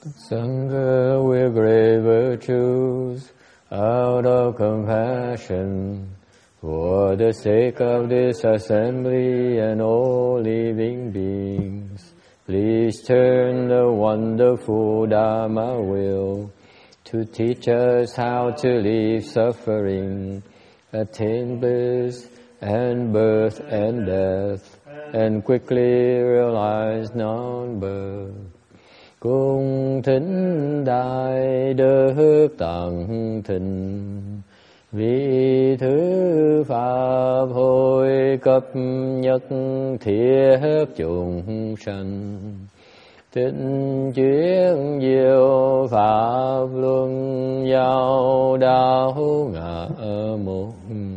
Sangha with great virtues out of compassion for the sake of this assembly and all living beings. Please turn the wonderful Dharma wheel to teach us how to leave suffering, attain bliss and birth and death, and quickly realize non-birth. Cung thính đại đức tận thịnh, vì thứ pháp hội cấp nhất thiết chúng sanh. Tịnh chuyên diệu pháp luân giao đạo ngã mục,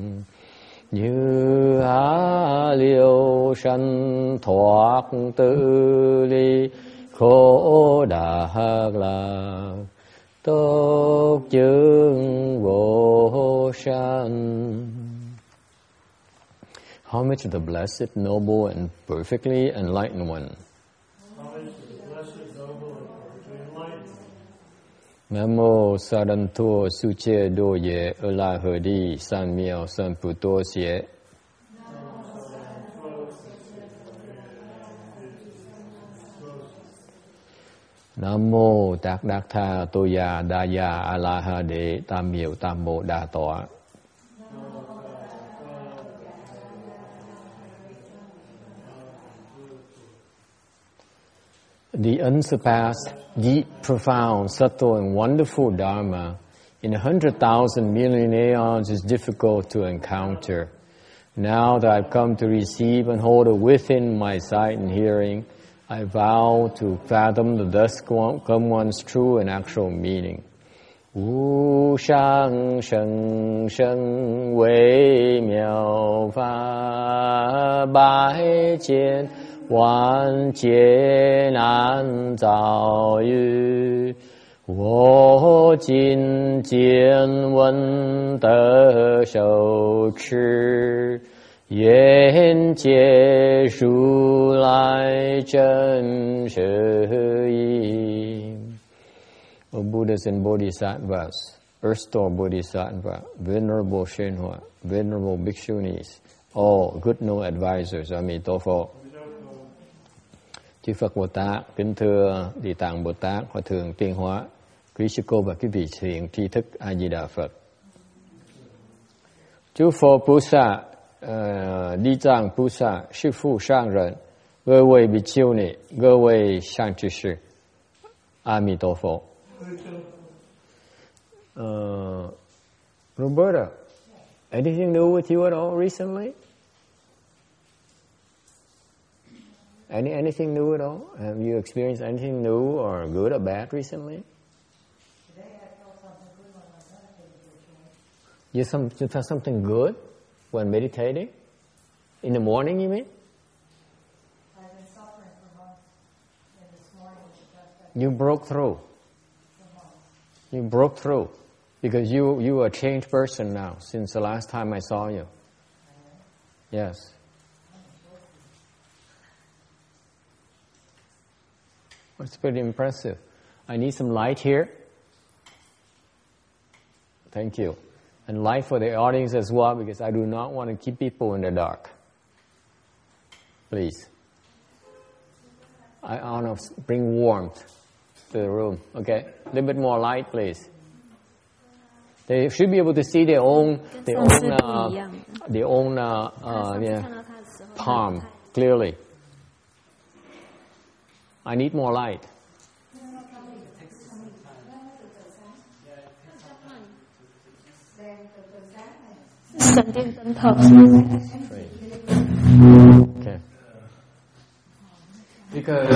như há liêu sanh thoát tự ly khổ đạc lạc, tốt chứng vô sanh. How much of the blessed, noble, and perfectly enlightened one? Nam mô Sa Đan Thua Su Che Do Ye A La He Di San Miao San Pu To Xie. Nam mô Tát Đắc Tha Tô Ya Đa Ya A La Ha Đế Tam Miệu Tam Mô Đa Tọa. The unsurpassed, deep, profound, subtle, and wonderful Dharma in 100,000 million aeons is difficult to encounter. Now that I've come to receive and hold it within my sight and hearing, I vow to fathom the thus come one's true and actual meaning. Wu shang sheng sheng wei miao fa bai jian wan jie nan zao yu, wo jin jian wen de shou chi, Yen Jie Shu Lai Zhen Shi Yi. O Buddhas and Bodhisattvas, Erstwhile Bodhisattva, Venerable Shenhua, Venerable Bhikshunis, all good no advisors, Amitabha. Chư Phật Bồ Tát, kính thưa Địa Tạng Bồ Tát, Hòa Thượng Tiên Hóa, quý sư cô và quý vị thiện tri thức A Di Đà Phật. Chư Phật Bồ Tát, 地藏菩萨、师父上人、各位比丘尼、各位善知识，阿弥陀佛。Roberta, anything new with you at all recently? Anything new at all? Have you experienced anything new or good or bad recently? Today I felt something good when I meditated. You felt something good when meditating? In the morning, you mean? I've been suffering for months, and this morning was the best You broke through. for months. You broke through because you are a changed person now since the last time I saw you. Yes. It's pretty impressive. I need some light here. Thank you. And light for the audience as well, because I do not want to keep people in the dark. Please. I want to bring warmth to the room. Okay? A little bit more light, please. They should be able to see their own palm clearly. I need more light. Okay. Because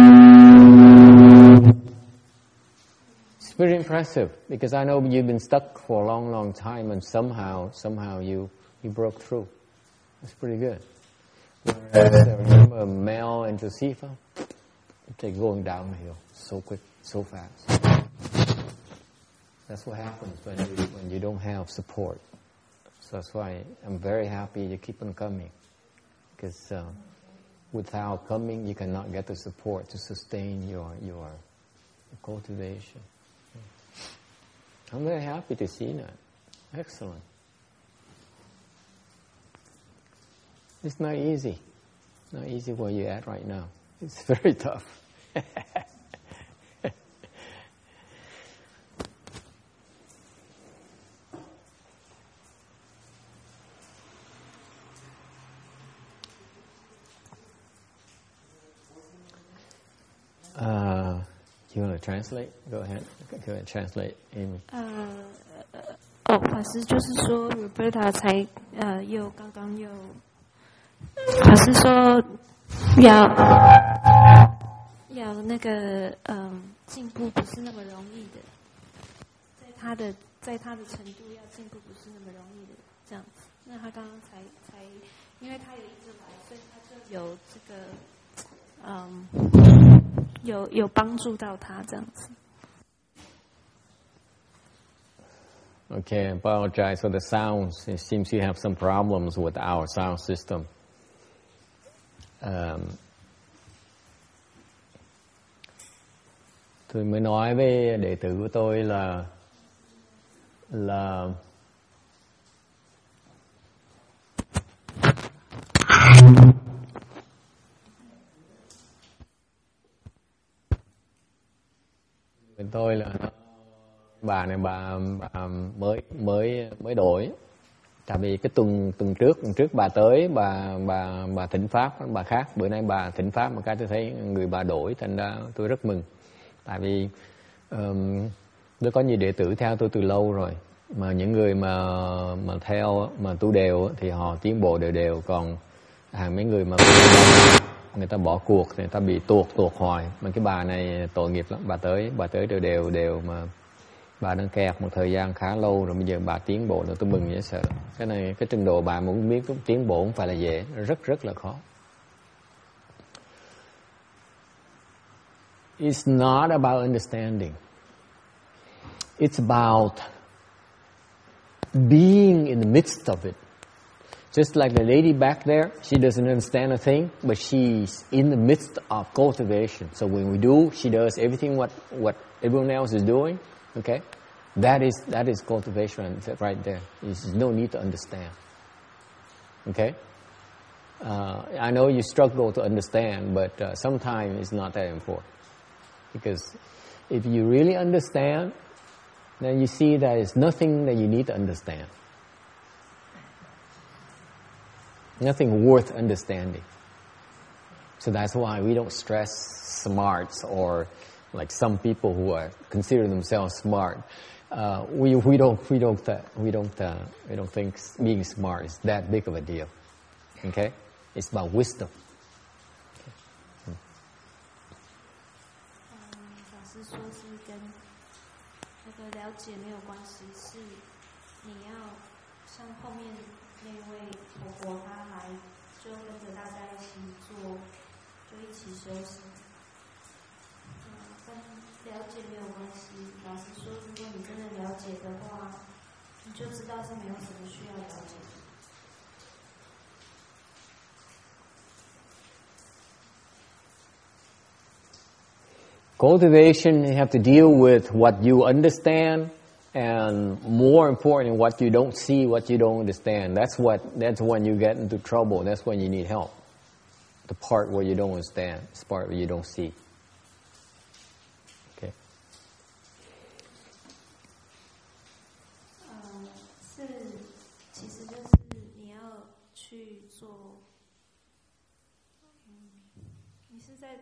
it's very impressive, because I know you've been stuck for a long, long time, and somehow you broke through. It's pretty good. Whereas, remember Mel and Josefa? They're going downhill so quick, so fast. That's what happens when you don't have support. So that's why I'm very happy you keep on coming, because without coming you cannot get the support to sustain your cultivation. I'm very happy to see that. Excellent. It's not easy. Not easy where you're at right now. It's very tough. You want to translate? Go ahead. Go ahead, translate, Amy. 法师就是说 ，Roberta 才刚刚又，法师说要那个进步不是那么容易的，在他的程度要进步不是那么容易的这样子。那他刚刚才，因为他有一直来，所以他就有这个有帮助到他这样子。 Okay, I apologize for the sounds. It seems you have some problems with our sound system. Tôi mới nói với đệ tử của tôi là bên tôi là bà này bà mới đổi. Tại vì cái tuần trước bà tới bà thỉnh pháp, bà khác, bữa nay bà thỉnh pháp một cái tôi thấy người bà đổi, thành ra tôi rất mừng. Tại vì tôi có nhiều đệ tử theo tôi từ lâu rồi, mà những người mà theo mà tu đều thì họ tiến bộ đều, còn mấy người mà người ta bỏ cuộc thì người ta bị tuột hoài. Mà cái bà này tội nghiệp lắm, bà tới đều mà bà đang kẹt một thời gian khá lâu rồi, bây giờ bà tiến bộ nữa, tôi mừng dễ sợ. Cái này, cái trình độ bà muốn biết tiến bộ không phải là dễ, rất là khó. It's not about understanding. It's about being in the midst of it. Just like the lady back there, she doesn't understand a thing, but she's in the midst of cultivation. So when we do, she does everything what everyone else is doing. Okay, that is cultivation right there. There's no need to understand. Okay, I know you struggle to understand, but sometimes it's not that important. Because if you really understand, then you see that it's nothing that you need to understand. Nothing worth understanding. So that's why we don't stress smarts, or like some people who consider themselves smart. We don't think being smart is that big of a deal. Okay, it's about wisdom. 法师说是跟那个了解没有关系，是你要像后面那位婆婆她来，就跟着大家一起做，就一起休息。跟了解没有关系。老师说，如果你真的了解的话，你就知道是没有什么需要了解的。 Cultivation, you have to deal with what you understand, and more important, what you don't see, what you don't understand. That's when you get into trouble. That's when you need help. The part where you don't understand, the part where you don't see. Okay. 其实就是你要去做，你是在。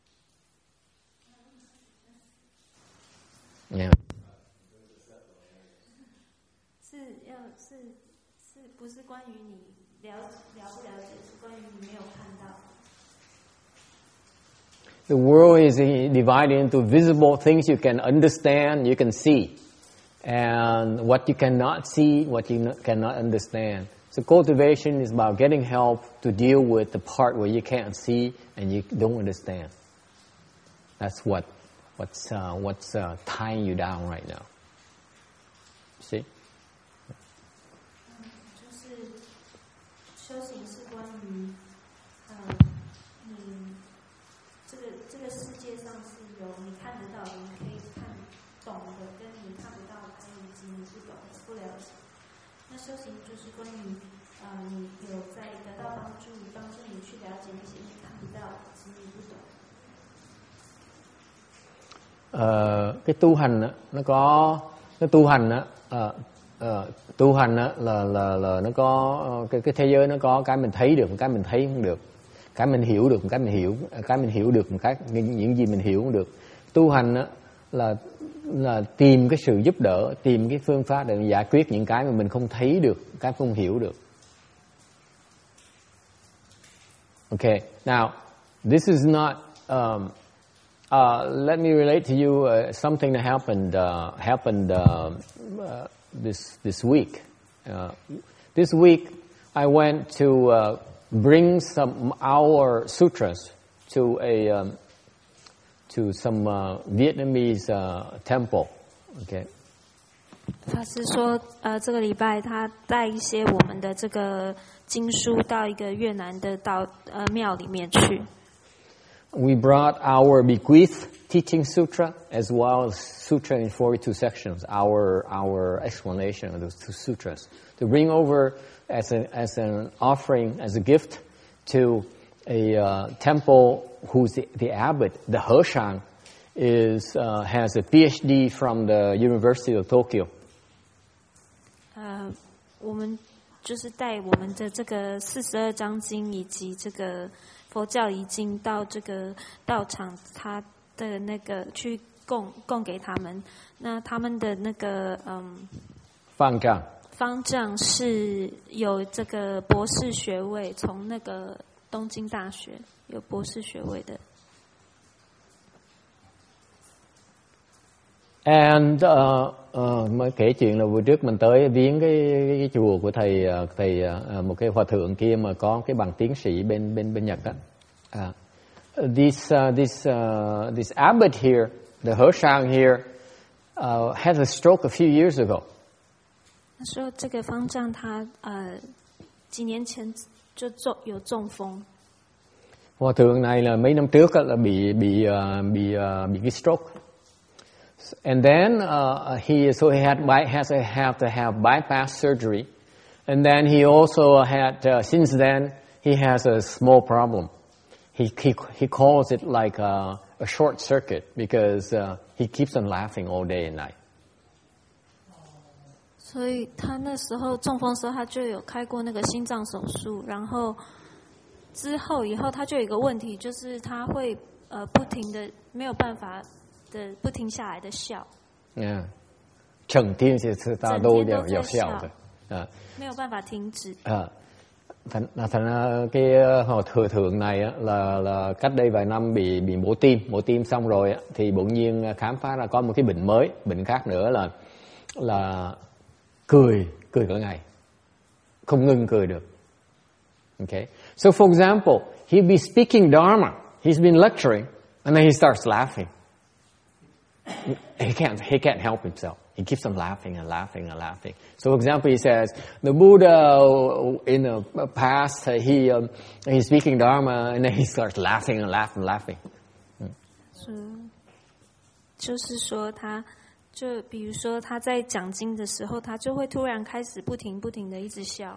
Yeah. 是不是关于你了不了解，是关于你没有看到。The world is divided into visible things you can understand, you can see, and what you cannot see, what you cannot understand. So cultivation is about getting help to deal with the part where you can't see and you don't understand. That's what's tying you down right now. See? 就是修行是关于，你这个世界上是有你看得到的，你可了解那些你看不到、执迷不懂。 Cái tu hành á, nó có cái tu hành á, tu hành á là nó có cái thế giới, nó có cái mình thấy được, cái mình thấy không được, cái mình hiểu được, cái mình hiểu được, một cái những gì mình hiểu không được. Tu hành á là tìm cái sự giúp đỡ, tìm cái phương pháp để giải quyết những cái mà mình không thấy được, cái không hiểu được. Okay, now this is not. Let me relate to you something that happened this week. This week, I went to bring some our sutras to some Vietnamese temple. Okay. 法师说，这个礼拜他带一些我们的这个经书到一个越南的庙里面去。 We brought our bequeath teaching sutra as well as sutra in 42 sections, our explanation of those two sutras, to bring over as an offering, as a gift to a temple whose the abbot, the Hershang, has a PhD from the University of Tokyo. 我们就是带我们的这个42章经以及这个佛教遗经到这个道场，他的那个去供给他们。那他们的那个方丈是有这个博士学位，从那个东京大学有博士学位的。 And mới kể chuyện là vừa trước mình tới viếng cái chùa của thầy một cái hòa thượng kia mà có cái bằng tiến sĩ bên Nhật đó. This abbot here, the Hershang here, had a stroke a few years ago. 他说这个方丈他几年前就有中风。 Hòa thượng này là mấy năm trước là bị cái stroke. And then he has to have bypass surgery, and then he also had since then he has a small problem. He calls it like a short circuit because he keeps on laughing all day and night. 所以他那时候中风的时候，他就有开过那个心脏手术，然后以后他就有一个问题，就是他会不停的没有办法的不停下来的笑。 整天是他都有笑的， 没有办法停止。 Thành ra cái hòa thượng này là cách đây vài năm bị mổ tim xong rồi thì bỗng nhiên khám phá ra có một cái bệnh mới, bệnh khác nữa là cười cả ngày, không ngừng cười được. Okay, so for example, he'll be speaking Dharma, he's been lecturing, and then he starts laughing. He can't help himself. He keeps on laughing and laughing and laughing. So, for example, he says, the Buddha in the past, he's speaking Dharma, and then he starts laughing and laughing and laughing. 就是说就比如说他在讲经的时候，他就会突然开始不停的一直笑。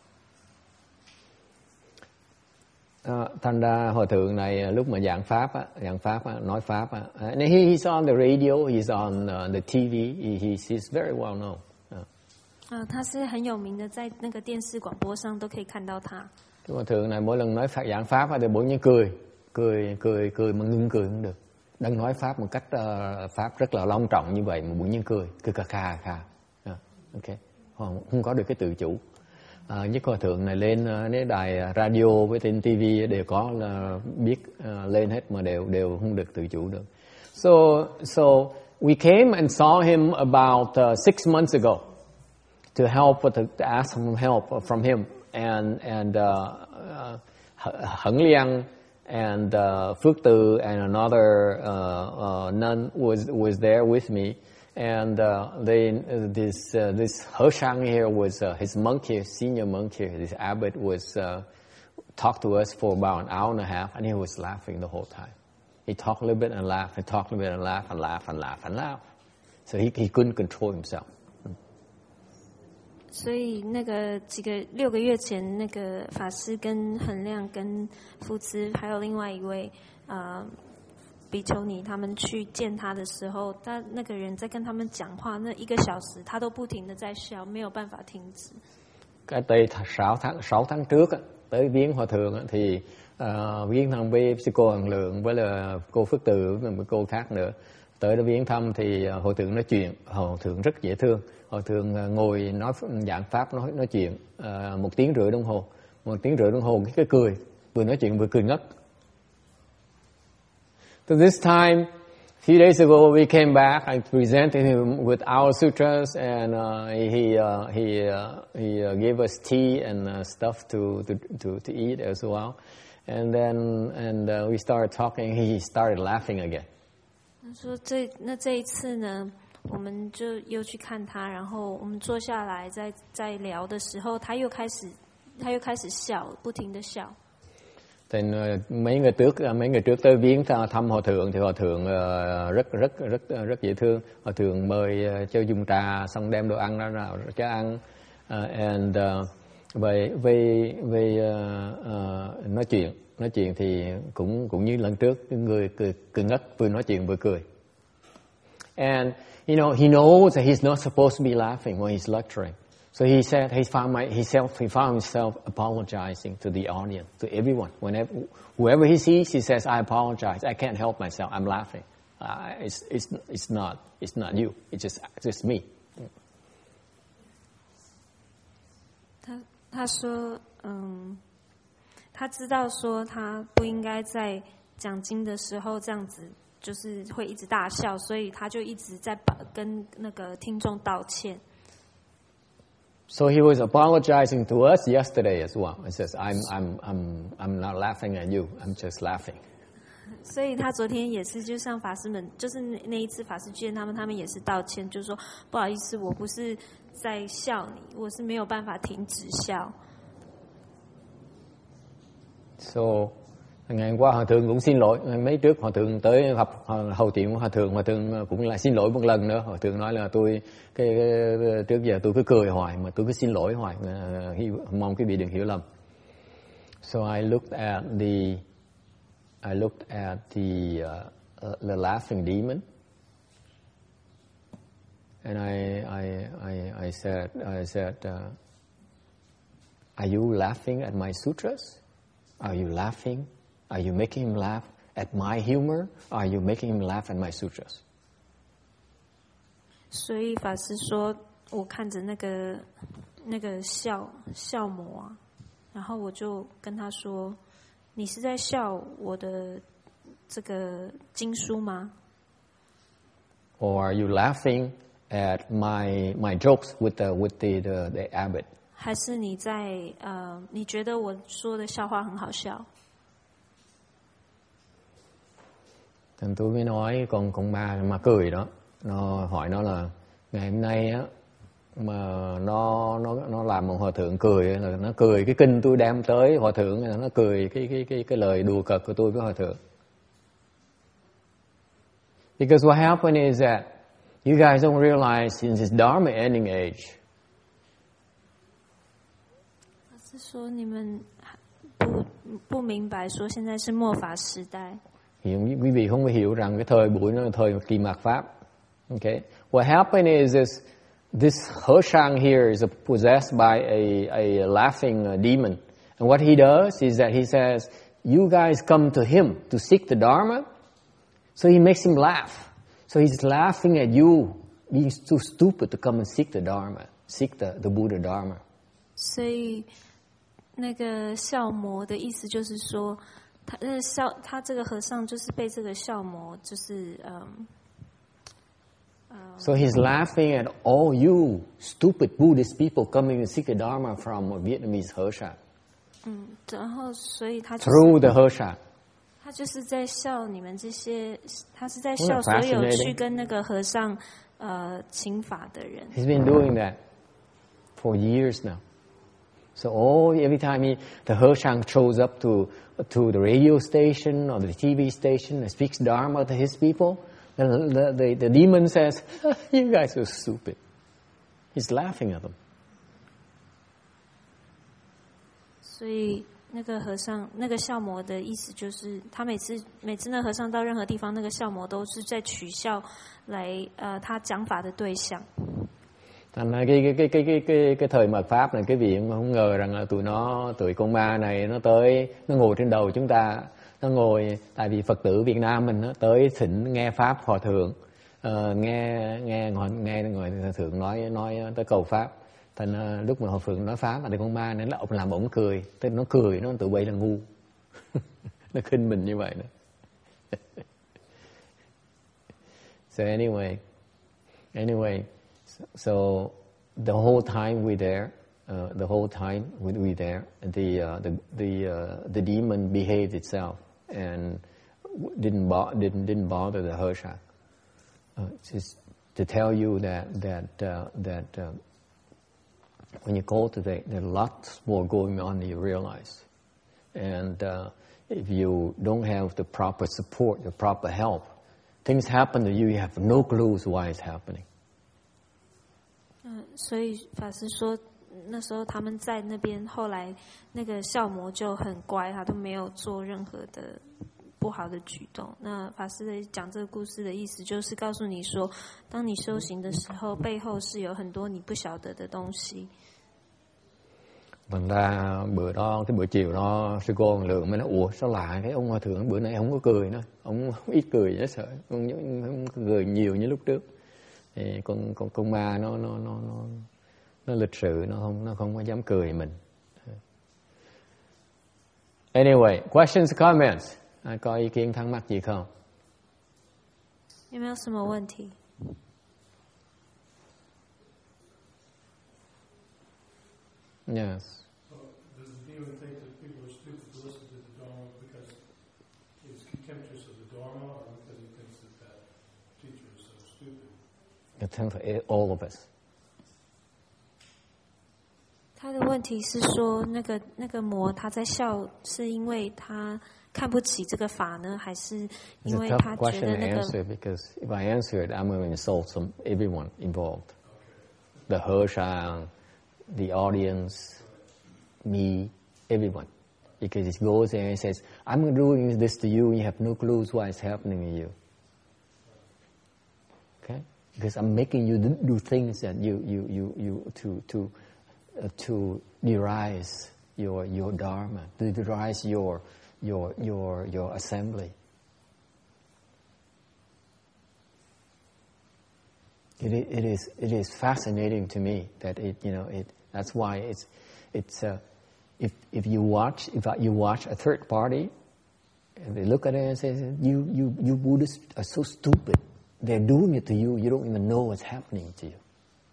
Thành ra hòa thượng này lúc mà giảng pháp nói pháp and he's on the radio, he's on the TV, he's very well known. 他是很有名的，在那个电视广播上都可以看到他。 Hòa thượng này mỗi lần nói giảng pháp thì bỗng nhiên cười mà ngưng cười không được. Đang nói pháp một cách pháp rất là long trọng như vậy mà bỗng nhiên cười kha. Okay, không có được cái tự chủ. Nhất hòa thượng này lên đài radio với trên TV đều có là biết lên hết mà đều không được tự chủ được. So we came and saw him about 6 months ago to ask some help from him and Hận Liang and Phước Từ and another nun was there with me. And this Hershang here was his monk here, senior monk here. This abbot was talked to us for about an hour and a half, and he was laughing the whole time. He talked a little bit and laughed, and talked a little bit and laughed, and laughed and laughed and laughed. So he couldn't control himself. 所以那个6个月前，那个法师跟恒亮、跟福兹，还有另外一位比丘尼，他们去见他的时候，他那个人在跟他们讲话，那1个小时他都不停的在笑，没有办法停止。 Cái tới 6 tháng trước tới viếng hòa thượng thì viếng thăm với cô Hằng Lượng với là cô Phước Từ với một cô khác nữa. Tới đó viếng thăm thì hòa thượng nói chuyện, hòa thượng rất dễ thương. Hòa thượng ngồi nói giảng pháp nói chuyện 1 tiếng rưỡi đồng hồ. 1 tiếng rưỡi đồng hồ cái cười, vừa nói chuyện vừa cười ngất. So this time, a few days ago, we came back. I presented him with our sutras, and he gave us tea and stuff to eat as well. And then we started talking. He started laughing again. 他说这一次呢，我们就又去看他，然后我们坐下来在聊的时候，他又开始笑，不停的笑。 Thì mấy ngày trước tới viếng thăm hòa thượng thì hòa thượng rất dễ thương. Hòa thượng mời cho dùng trà, xong đem đồ ăn ra cho ăn, and về nói chuyện thì cũng như lần trước, cái người cười ngất, vừa nói chuyện vừa cười. And he knows that he's not supposed to be laughing when he's lecturing. So he said he found himself apologizing to the audience, to everyone. Whoever he sees, he says, "I apologize. I can't help myself. I'm laughing. It's not you. It's just me." 他说，他知道说他不应该在讲经的时候这样子，就是会一直大笑，所以他就一直在跟那个听众道歉。 So he was apologizing to us yesterday as well. He says, "I'm not laughing at you. I'm just laughing." 所以他昨天也是，就像法师们，就是那一次法师见他们也是道歉，就说不好意思，我不是在笑你，我是没有办法停止笑。 So ngày hôm qua hòa thượng cũng xin lỗi. Mấy trước hòa thượng tới gặp hầu chuyện của hòa thượng cũng lại xin lỗi một lần nữa. Hòa thượng nói là tôi trước giờ tôi cứ cười hoài mà tôi cứ xin lỗi hoài, mong quý vị đừng hiểu lầm. So I looked at the laughing demon, and I said, "Are you laughing at my sutras? Are you laughing? Are you making him laugh at my humor? Are you making him laugh at my sutras?" 所以法师说，我看着那个笑魔啊，然后我就跟他说，你是在笑我的这个经书吗？ Or are you laughing at my jokes with the abbot? 还是你在你觉得我说的笑话很好笑？ Thì tôi mới nói con ma cười đó, nó hỏi nó là ngày hôm nay á mà nó làm một hòa thượng cười, là nó cười cái kinh tôi đem tới hòa thượng, là nó cười cái lời đùa cợt của tôi với hòa thượng. Because what happened is that you guys don't realize in this Dharma ending age. 是说你们不明白，说现在是末法时代。 Hiện quý vị không có hiểu rằng cái thời buổi nó là thời kỳ mạt pháp. Okay, what happened is this Hershang here is possessed by a laughing demon, and what he does is that he says, "You guys come to him to seek the Dharma," so he makes him laugh. So he's laughing at you being too stupid to come and seek the Dharma, seek the Buddha Dharma. 所以那个笑魔的意思就是说。他这个和尚就是被这个笑魔，就是 So he's laughing at all you stupid Buddhist people coming to seek the Dharma from a Vietnamese Hershang. 然后所以他、 through the Hershang. 他就是在笑你们这些，他是在笑所有去跟那个和尚请法的人。 He's been doing that for years now. So every time the Hershang shows up to the radio station or the TV station and speaks Dharma to his people, the demon says, "You guys are stupid." He's laughing at them. 所以那个和尚，那个笑魔的意思就是，他每次那和尚到任何地方，那个笑魔都是在取笑来他讲法的对象。 Thành ra cái thời mạt pháp này, cái vị mà không ngờ rằng là tụi con ma này nó tới, nó ngồi trên đầu chúng ta, nó ngồi tại vì Phật tử Việt Nam mình nó tới thỉnh nghe pháp hòa thượng, nghe hòa thượng nói tới cầu pháp. Thành lúc mà hòa thượng nói pháp thì con ma này nó làm ổng cười, tức nó cười, nó tụi bay là ngu, nó khinh mình như vậy đó. So anyway. So the whole time we there, the demon behaved itself and didn't bother the Hershang. Just to tell you that when you cultivate, there's lots more going on than you realize. And if you don't have the proper support, the proper help, things happen to you. You have no clues why it's happening. 所以法师说，那时候他们在那边，后来那个笑魔就很乖，他都没有做任何的不好的举动。那法师讲这个故事的意思，就是告訴你說，當你修行的時候，背後是有很多你不曉得的東西。 Thành ra bữa đó, cái bữa chiều đó, sư cô Lượng mới nói, ủa sao lạ cái ông hòa thượng bữa nay không có cười nữa, ông ít cười dễ sợ, không cười nhiều như lúc trước. Thì con ma nó lịch sự, nó không có dám cười mình. Anyway, questions, comments. Ai có ý kiến thắc mắc gì không? 有没有什么问题？ Yes. So does the demon think that people are stupid to listen to the Dharma because he's contemptuous of the Dharma, or because he thinks that teacher is so stupid? For all of us. 他的问题是说，那个魔他在笑，是因为他看不起这个法呢，还是因为他觉得那个 It's a tough question to answer because if I answer it, I'm going to insult everyone involved. The Hershang, the audience, me, everyone. Because it goes there and says, I'm doing this to you and you have no clues why it's happening to you. Okay? Because I'm making you do things that you to derise your dharma, to derise your assembly. It is fascinating to me that that's why if you watch a third party and they look at it and say, you Buddhists are so stupid. They're doing it to you. You don't even know what's happening to you.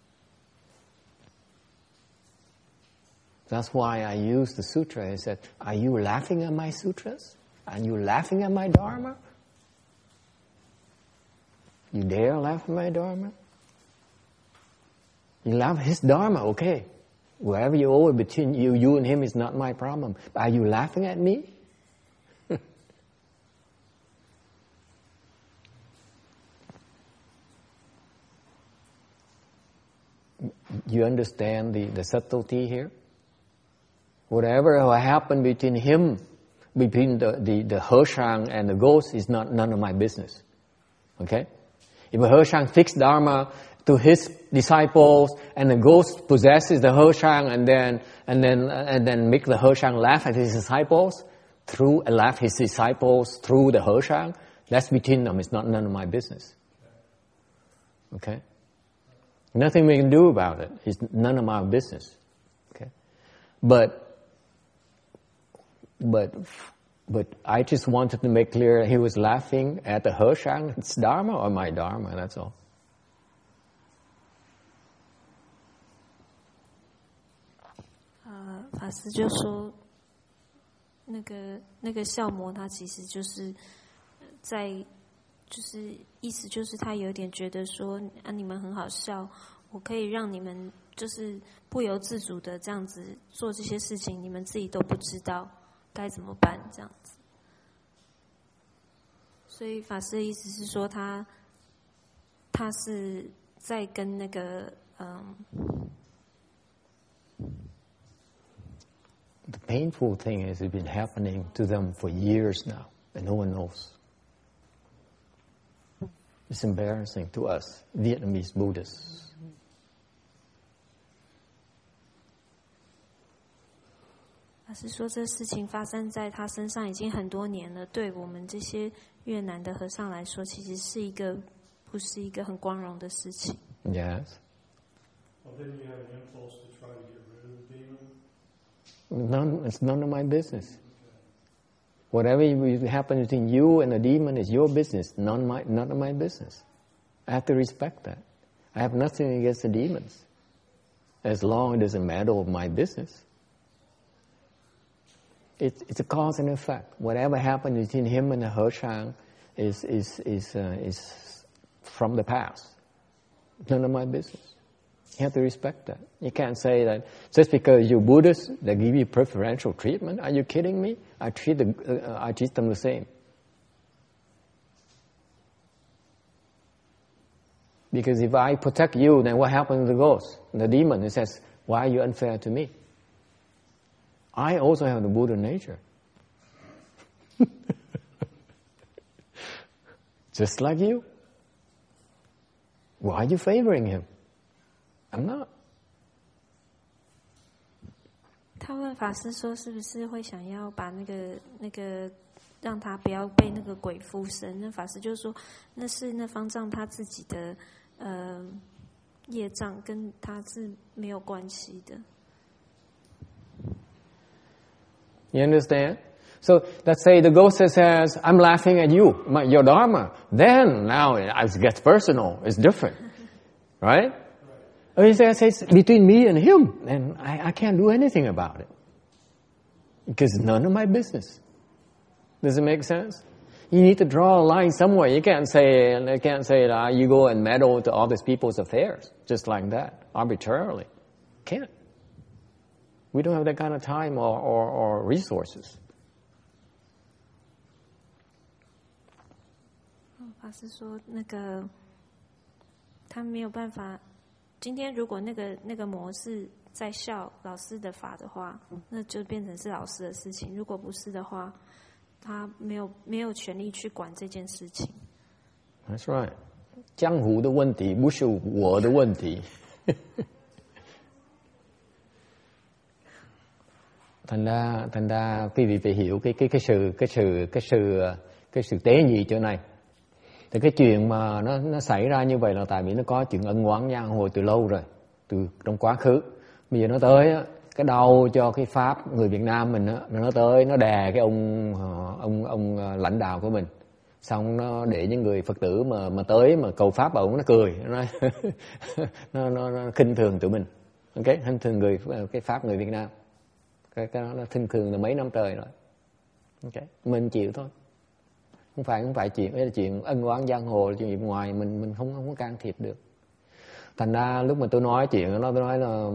That's why I use the sutra. I said, are you laughing at my sutras? Are you laughing at my dharma? You dare laugh at my dharma? You laugh at his dharma, okay. Wherever you owe it between you and him is not my problem. But are you laughing at me? You understand the subtlety here? Whatever happened between him, between the Hershang and the ghost is none of my business. Okay? If a Hershang fixed dharma to his disciples and the ghost possesses the Hershang and then make the Hershang laugh at his disciples through the Hershang, that's between them. It's none of my business. Okay? Nothing we can do about it. It's none of my business. Okay? But I just wanted to make clear he was laughing at the Hershang's dharma or my dharma, that's all. Uh, 法师就说，那个笑魔他其实就是就是意思就是他有点觉得说啊，你们很好笑，我可以让你们就是不由自主的这样子做这些事情，你们自己都不知道该怎么办这样子。所以法师的意思是说他是在跟那个 The painful thing is it's been happening to them for years now, and no one knows. It's embarrassing to us, Vietnamese Buddhists. 他是说，这事情发生在他身上已经很多年了，对我们这些越南的和尚来说，其实不是一个很光荣的事情。 Yes. Well, didn't you have an impulse to try to get rid of the demon? It's none of my business. Whatever happens between you and the demon is your business, none of my business. I have to respect that. I have nothing against the demons, as long as it doesn't matter of my business. It's a cause and effect. Whatever happened between him and the Hershang is from the past. None of my business. You have to respect that. You can't say that just because you're Buddhist, they give you preferential treatment. Are you kidding me? I treat them the same. Because if I protect you, then what happens to the ghost? The demon, it says, why are you unfair to me? I also have the Buddha nature. Just like you. Why are you favoring him? I'm not. 他问法师说：“是不是会想要把那个让他不要被那个鬼附身？”那法师就说：“那是那方丈他自己的业障，跟他是没有关系的。” You understand? So let's say the ghost says, I'm laughing at you, your Dharma. Then now it gets personal. It's different. Right? Or he says it's between me and him, and I can't do anything about it. Because it's none of my business. Does it make sense? You need to draw a line somewhere. You can't say that you go and meddle to all these people's affairs just like that, arbitrarily. Can't. We don't have that kind of time or resources. 法师说，他没有办法。今天如果那个模式在效老师的法的话，那就变成是老师的事情。如果不是的话，他没有权利去管这件事情。 That's right. 江湖的问题不是我的问题。Thành ra quý vị phải hiểu cái sự tế nhị chỗ này. Thì cái chuyện mà nó xảy ra như vậy là tại vì nó có chuyện ân oán giang hồ từ lâu rồi, từ trong quá khứ. Bây giờ nó tới cái đau cho cái pháp người Việt Nam mình á, nó tới nó đè cái ông lãnh đạo của mình. Xong nó để những người Phật tử mà tới mà cầu pháp ông nó cười, nó khinh thường tụi mình. Okay? Khinh thường cái pháp người Việt Nam. Cái đó là khinh thường là mấy năm trời rồi. Okay. Mình chịu thôi. Không phải chuyện, đây là chuyện ân oán giang hồ, là chuyện ngoài mình không có can thiệp được. Thành ra lúc mà tôi nói chuyện đó, tôi nói là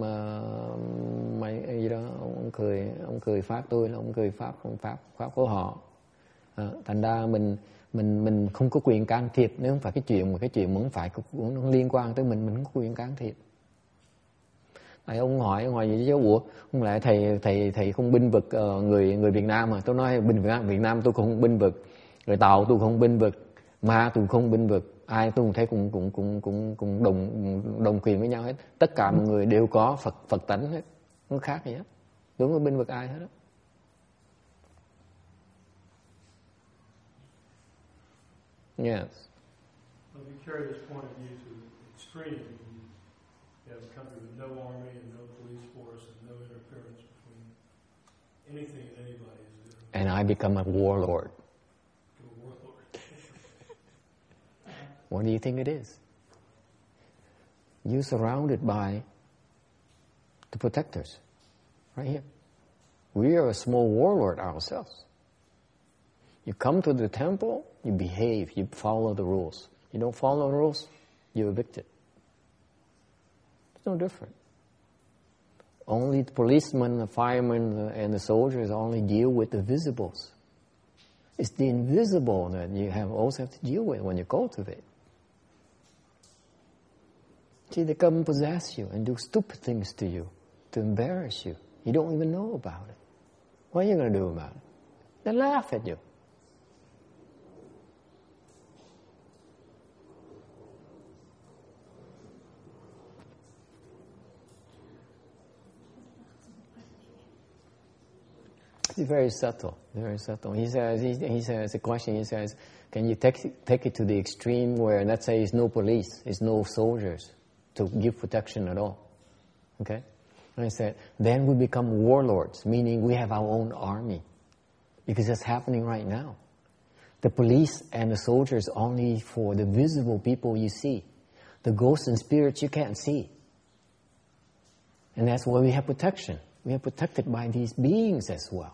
mày gì đó, ông cười pháp tôi là ông cười pháp của họ. Thành ra mình không có quyền can thiệp, nếu không phải cái chuyện mà không phải cũng liên quan tới mình không có quyền can thiệp. Tại ông hỏi ngoài gì chứ ủa, không lẽ thầy không binh vực người Việt Nam mà? Tôi nói Việt Nam tôi không binh vực, người Tàu tôi không binh vực, Ma tôi không binh vực, ai tôi cũng thấy cũng đồng quyền với nhau hết. Tất cả mọi người đều có Phật tánh hết, không khác gì hết. Đúng có binh vực ai hết đó. Yes. Well, if you carry this point of view to extreme, you have a country with no army and no police force and no interference between anything that anybody is doing. And I become a warlord. What do you think it is? You're surrounded by the protectors, right here. We are a small warlord ourselves. You come to the temple, you behave, you follow the rules. You don't follow the rules, you're evicted. It's no different. Only the policemen, the firemen, and the soldiers only deal with the visibles. It's the invisible that you also have to deal with when you cultivate. See, they come and possess you and do stupid things to you, to embarrass you. You don't even know about it. What are you going to do about it? They laugh at you. It's very subtle, very subtle. He says a question, he says, can you take it to the extreme where, let's say, there's no police, there's no soldiers to give protection at all? Okay? And I said, then we become warlords, meaning we have our own army. Because that's happening right now. The police and the soldiers only for the visible people you see. The ghosts and spirits you can't see. And that's why we have protection. We are protected by these beings as well.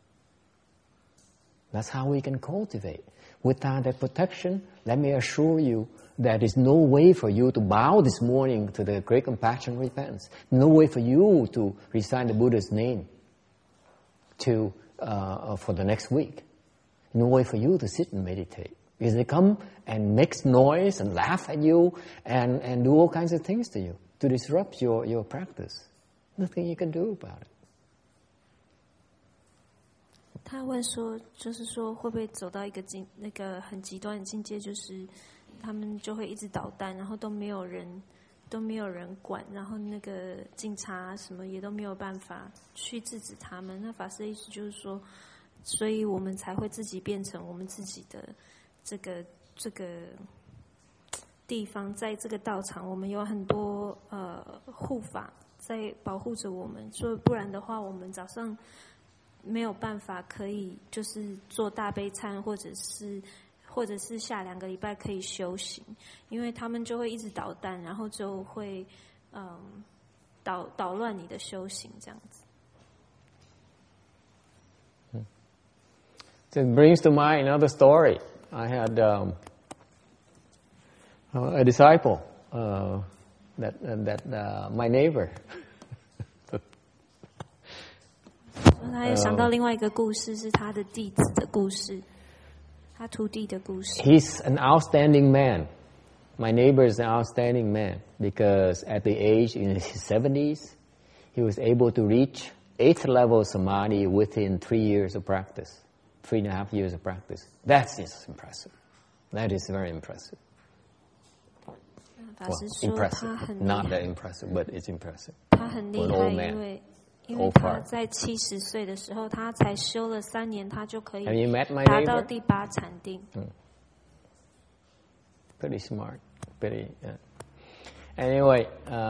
That's how we can cultivate. Without that protection, let me assure you, there is no way for you to bow this morning to the Great Compassion Repentance. No way for you to recite the Buddha's name for the next week. No way for you to sit and meditate. Because they come and make noise and laugh at you and do all kinds of things to you to disrupt your practice. Nothing you can do about it. 他问说，就是说会不会走到一个那个很极端的境界，就是他们就会一直捣蛋，然后都没有人管，然后那个警察什么也都没有办法去制止他们。那法师的意思就是说，所以我们才会自己变成我们自己的这个地方，在这个道场，我们有很多护法在保护着我们，所以不然的话，我们早上没有办法可以就是做大悲忏，或者是下2个礼拜可以修行，因为他们就会一直捣蛋，然后就会捣乱你的修行这样子。 It brings to mind another story. I had a disciple that my neighbor. 他又想到另外一个故事，是他的弟子的故事，他徒弟的故事。 He's an outstanding man. My neighbor is an outstanding man because at the age in his 70s, he was able to reach 8th level samadhi within 3 years of practice, 3.5 years of practice. That is impressive. That is very impressive. 法师说他很 Not that impressive, but it's impressive. 他很厉害，因为他在70岁的时候，他才修了3年，他就可以达到第8禅定。 Pretty smart, pretty. Anyway,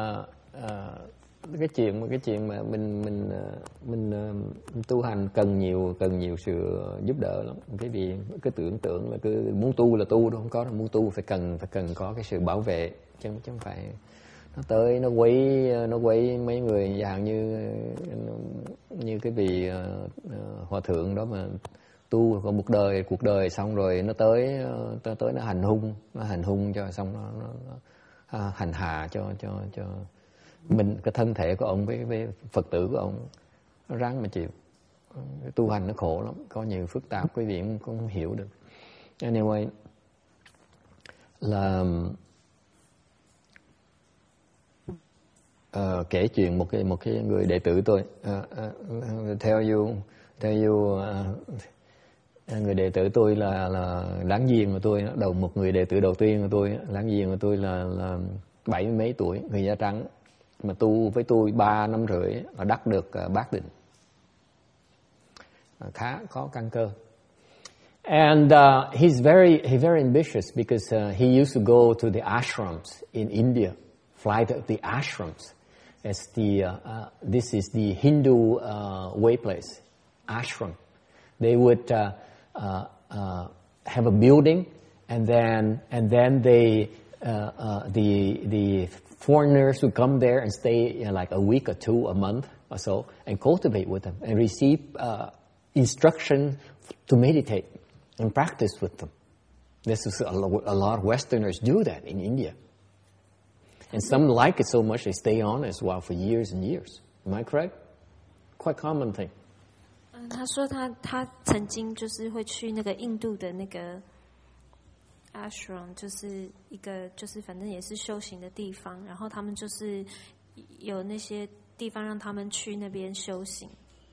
cái chuyện mà mình tu hành cần nhiều sự giúp đỡ lắm. Cái gì cứ tưởng là cứ muốn tu là tu, đâu không có, muốn tu phải cần có cái sự bảo vệ, chứ không phải nó tới nó quấy mấy người dạng như cái vị hòa thượng đó mà tu có một cuộc đời xong rồi nó tới nó hành hung cho xong nó hành hạ cho mình, cái thân thể của ông với Phật tử của ông nó ráng mà chịu. Tu hành nó khổ lắm, có nhiều phức tạp, quý vị cũng không hiểu được. Anyway, là kể chuyện một cái người đệ tử tôi. Tell you, người đệ tử tôi là láng giềng của tôi, một người đệ tử đầu tiên của tôi, láng giềng của tôi là 70 mấy tuổi, người da trắng, mà tu với tôi 3 năm rưỡi là đắc được bát định, khá có căn cơ. And he's very ambitious because he used to go to the ashrams in India, fly to the ashrams. As this is the Hindu way place, ashram. They would have a building, and then they the foreigners would come there and stay like a week or two, a month or so, and cultivate with them and receive instruction to meditate and practice with them. This is a lot of Westerners do that in India. And some like it so much they stay on as well for years and years. Am I correct? Quite common thing. 他说他曾经就是会去那个印度的那个 ashram， 就是一个就是反正也是修行的地方，然后他们就是有那些地方让他们去那边修行。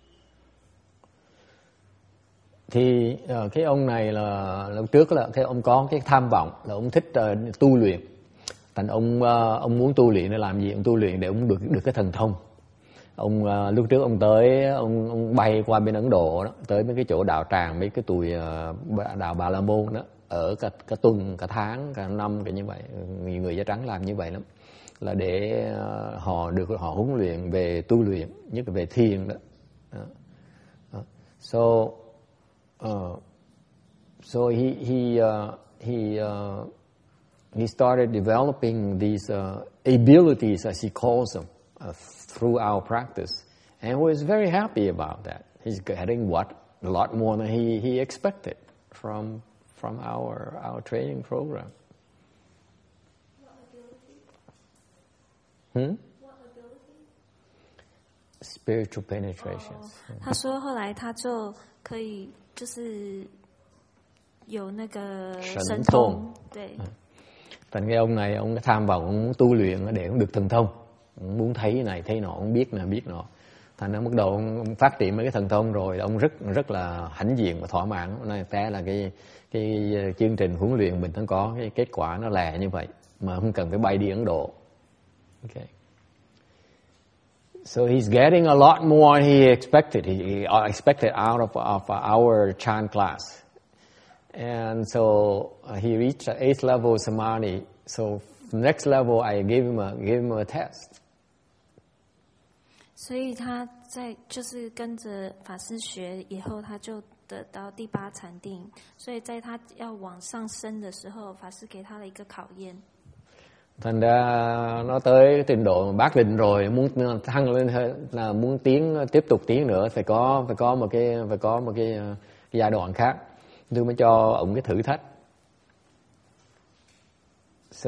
Thì cái ông này là lúc trước là cái ông có cái tham vọng là ông thích tu luyện. Thành ông muốn tu luyện để làm gì? Ông tu luyện để ông được cái thần thông. Ông lúc trước ông tới ông bay qua bên Ấn Độ đó, tới mấy cái chỗ đạo tràng, mấy cái tụi đạo Bà La Môn đó, ở cả tuần, cả tháng, cả năm, kiểu như vậy. Người da trắng làm như vậy lắm, là để họ huấn luyện về tu luyện, nhất là về thiền đó. So he started developing these abilities, as he calls them, through our practice, and was very happy about that. He's getting a lot more than he expected from our training program. What ability? What ability? Spiritual penetrations. 他说后来他就可以就是有那个神通，对。 Thành cái ông này, ông tham vọng, ông muốn tu luyện để ông được thần thông, ông muốn thấy này thấy nọ, ông biết này biết nọ. Thành ra bắt đầu ông phát triển mấy cái thần thông rồi, ông rất là hãnh diện và thỏa mãn. Này té là cái chương trình huấn luyện mình nó có cái kết quả nó lẹ như vậy mà không cần phải bay đi Ấn Độ. Okay. So he's getting a lot more than he expected. He expected out of our Chan class. And so he reached 8th level samadhi. So next level, I gave him a test. 所以他在就是跟着法师学以后，他就得到第8禅定。所以在他要往上升的时候，法師給他了一個考驗。 Thành ra nó tới cái trình độ bác định rồi, muốn thăng lên là muốn tiếp tục tiến nữa, phải có một cái giai đoạn khác. Tôi mới cho ông cái thử thách. So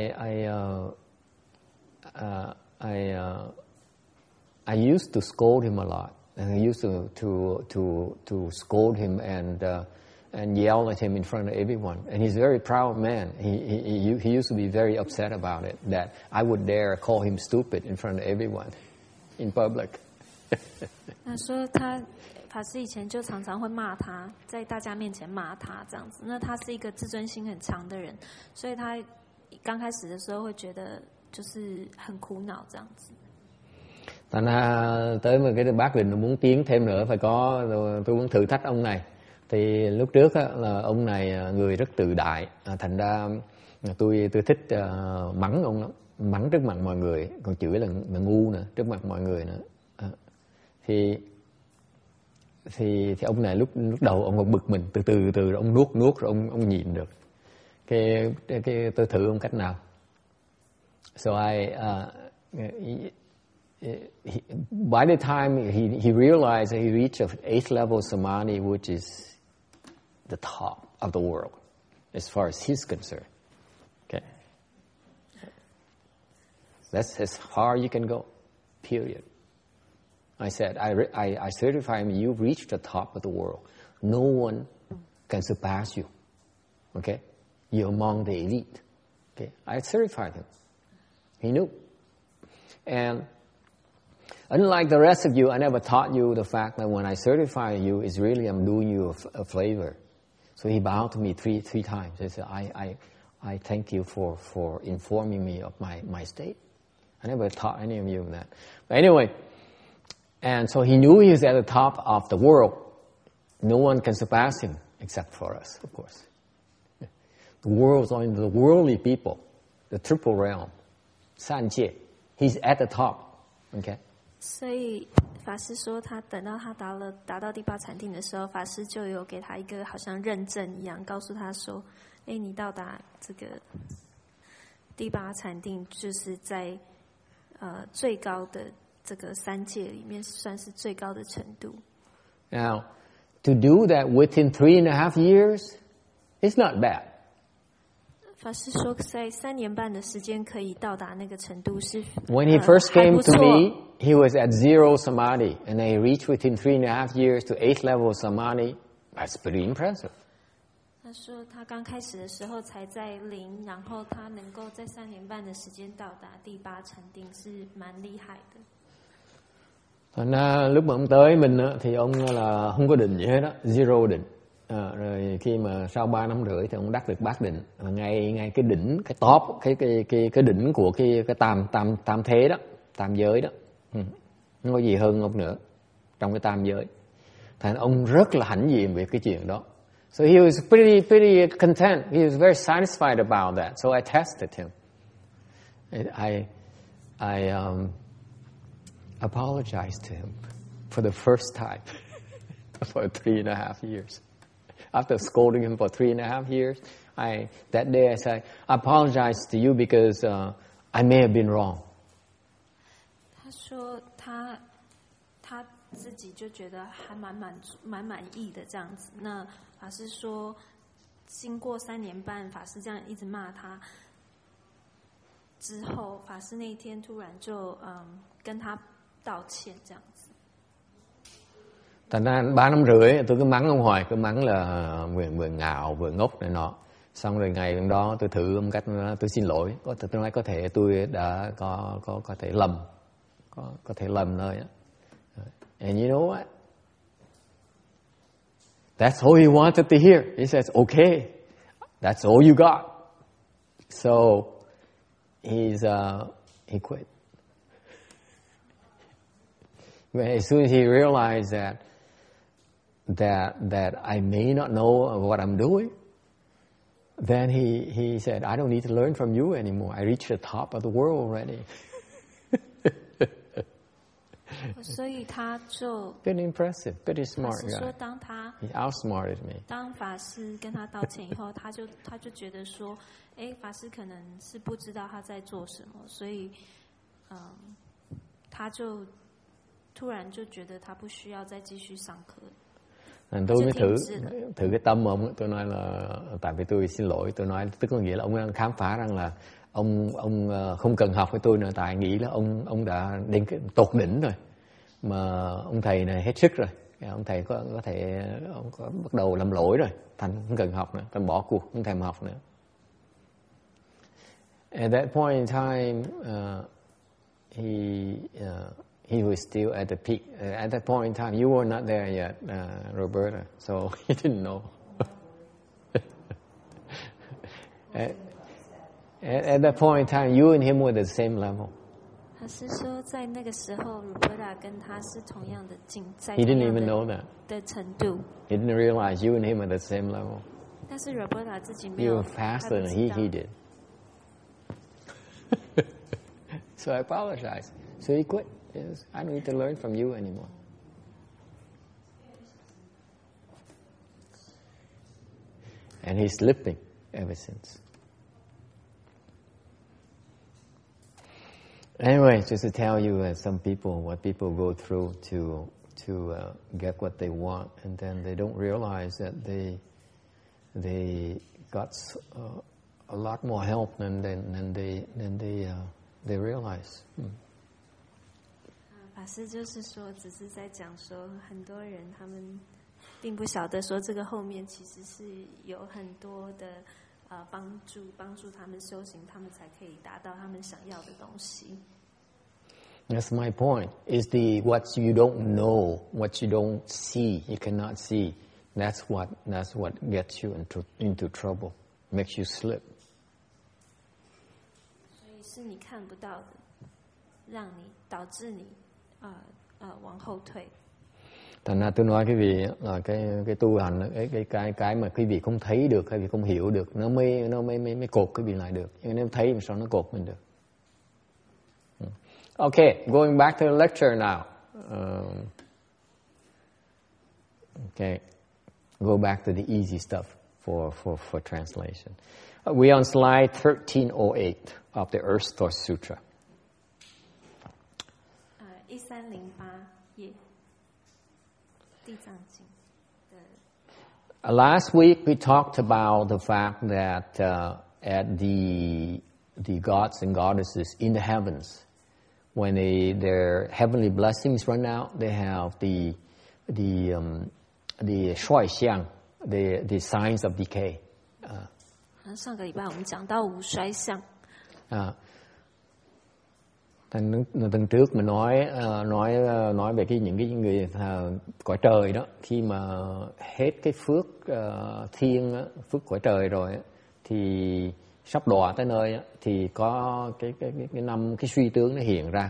I used to scold him a lot, and I used to scold him and yell at him in front of everyone. And he's a very proud man. He used to be very upset about it, that I would dare call him stupid in front of everyone in public. 他说法師以前就常常會罵他，在大家面前罵他這樣子。那他是一個自尊心很強的人，所以他剛開始的時候會覺得就是很苦惱這樣子。 Thành ra tới một cái bác định muốn tiến thêm nữa, tôi muốn thử thách ông này. Thì lúc trước á, là ông này người rất tự đại, thành ra tôi thích mắng ông lắm, mắng trước mặt mọi người, còn chửi là ngu nữa trước mặt mọi người nữa. Thì ông này lúc đầu ông còn bực mình, từ từ ông nuốt rồi ông nhịn được. Cái tôi thử ông cách nào. So by the time he realized that he reached an 8th level samadhi, which is the top of the world as far as he's concerned. Okay, that's as far you can go. Period. I said, I certify him, you've reached the top of the world. No one can surpass you. Okay? You're among the elite. Okay? I certified him. He knew. And unlike the rest of you, I never taught you the fact that when I certify you, it's really I'm doing you a favor. So he bowed to me three times. He said, I thank you for informing me of my state. I never taught any of you that. But anyway, and so he knew he was at the top of the world. No one can surpass him except for us, of course. The world's only the worldly people, the triple realm, Sanjie. He's at the top. Okay. 所以法師說，他等到他達到第8禪定的時候，法師就有給他一個好像認證一樣，告訴他說：“哎，你到達這個第8禪定，就是在最高的這個三界裡面，算是最高的程度。” Now, to do that within 3.5 years, it's not bad. 法師說，在3年半的時間可以到達那個程度是 When he first came to me, he was at 0 samadhi, and he reached within 3.5 years to 8th level samadhi. That's pretty impressive. 他說他剛開始的時候才在0，然後他能夠在3年半的時間到達第8禪定，是蠻厲害的。 Thành ra lúc mà ông tới mình á, thì ông là không có định gì hết đó, zero định. Rồi khi mà sau 3 năm rưỡi thì ông đắc được bát định, ngay cái đỉnh, cái top, cái đỉnh của cái tam thế đó, tam giới đó. Không có gì hơn ông nữa trong cái tam giới. Thành ra ông rất là hãnh diện về cái chuyện đó. So he was pretty content. He was very satisfied about that. So I tested him. I apologized to him for the first time for 3.5 years. After scolding him for 3.5 years, that day I said, I apologize to you because I may have been wrong. 他说他自己就觉得还蛮满意的这样子。那法师说，经过3年半，法师这样一直骂他之後，法師那一天突然就跟他道歉這樣子。 Thành ra 3 năm rưỡi tôi cứ mắng ông hoài, cứ mắng là vừa ngạo vừa ngốc này nọ. Xong rồi ngày hôm đó tôi thử một cách tôi xin lỗi, tôi nói có thể tôi đã có thể lầm, có thể lầm thôi. And you know what? That's all he wanted to hear. He says, okay, that's all you got. So he quit. But as soon as he realized that I may not know what I'm doing, then he said, I don't need to learn from you anymore. I reached the top of the world already. 所以他就 Pretty impressive, pretty 法 smart 师说， guy. 当他 He outsmarted me. 当法师跟他道歉以后，他就觉得说，法师可能是不知道他在做什么，所以，他就突然就觉得他不需要再继续上课。 Nên tôi mới thử cái tâm ông. Tôi nói là tại vì tôi xin lỗi, tôi nói tức có nghĩa là ông đang khám phá rằng là ông không cần học với tôi nữa, tại nghĩ là ông đã đến cái tột đỉnh rồi, mà ông thầy này hết sức rồi. Ông thầy có thể ông có bắt đầu làm lỗi rồi, thành không cần học nữa, thành bỏ cuộc, không thèm học nữa. At that point in time, he was still at the peak. At that point in time, you were not there yet, Roberta, so he didn't know. At that point in time, you and him were the same level. 他是说，在那个时候 ，Roberta 跟他是同样的在 He 同 didn't 样 even know that. 的程度。 He didn't realize you and him are the same level. 但是 Roberta 自己没 You 有 were faster than he did. So I apologized. So he quit. Yes, I don't need to learn from you anymore. And he's slipping ever since. Anyway, just to tell you what people go through to get what they want, and then they don't realize that they got a lot more help than they realize. 法师就是说，只是在讲说，很多人他们并不晓得说，这个后面其实是有很多的帮助他们修行，他们才可以达到他们想要的东西。 That's my point. Is what you don't know, what you don't see, you cannot see. That's what gets you into trouble, makes you slip. 所以是你看不到的，让你导致你往后退。 Thành ra tôi nói quý vị là cái tu hành, cái mà quý vị không thấy được, quý vị không hiểu được, nó mới cột quý vị lại được. Nhưng nếu thấy thì sao nó cột mình được? Okay, going back to the lecture now. Okay, go back to the easy stuff for translation. We're on slide 1308 of the Earth Source Sutra. 1308页，地藏经的。 Last week we talked about the fact that at the gods and goddesses in the heavens, when their heavenly blessings run out, they have the shuai xiang, the signs of decay. 上个礼拜我们讲到无衰相。 Tuần trước mình nói về những cái người cõi trời đó, khi mà hết cái phước thiên phước cõi trời rồi thì sắp đọa tới nơi thì có cái năm cái suy tướng nó hiện ra.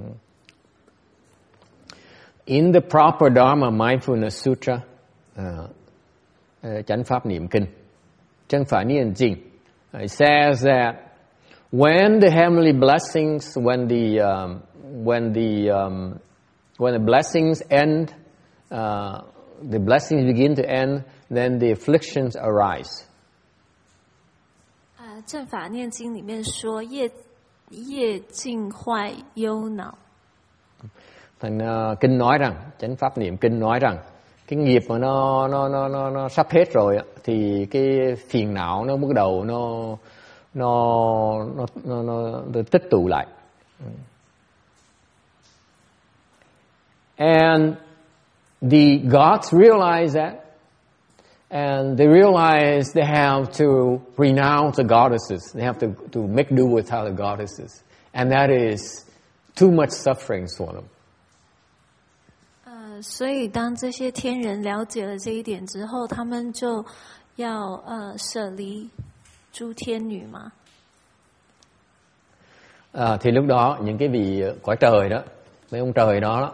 In the proper Dharma Mindfulness Sutra, Chánh pháp niệm kinh, Chân pháp niệm kinh, it says that when the heavenly blessings, when the blessings end, the blessings begin to end, then the afflictions arise. 正法念经里面说业尽坏忧恼. Thành kinh nói rằng, Chánh pháp niệm kinh nói rằng cái nghiệp mà nó sắp hết rồi thì cái phiền não nó bắt đầu nó tích tụ lại. And the gods realize that, and they realize they have to renounce the goddesses. They have to make do without the goddesses, and that is too much suffering for them. 所以当这些天人了解了这一点之后，他们就要舍离诸天女嘛. Thì lúc đó những cái vị cõi trời đó, mấy ông trời đó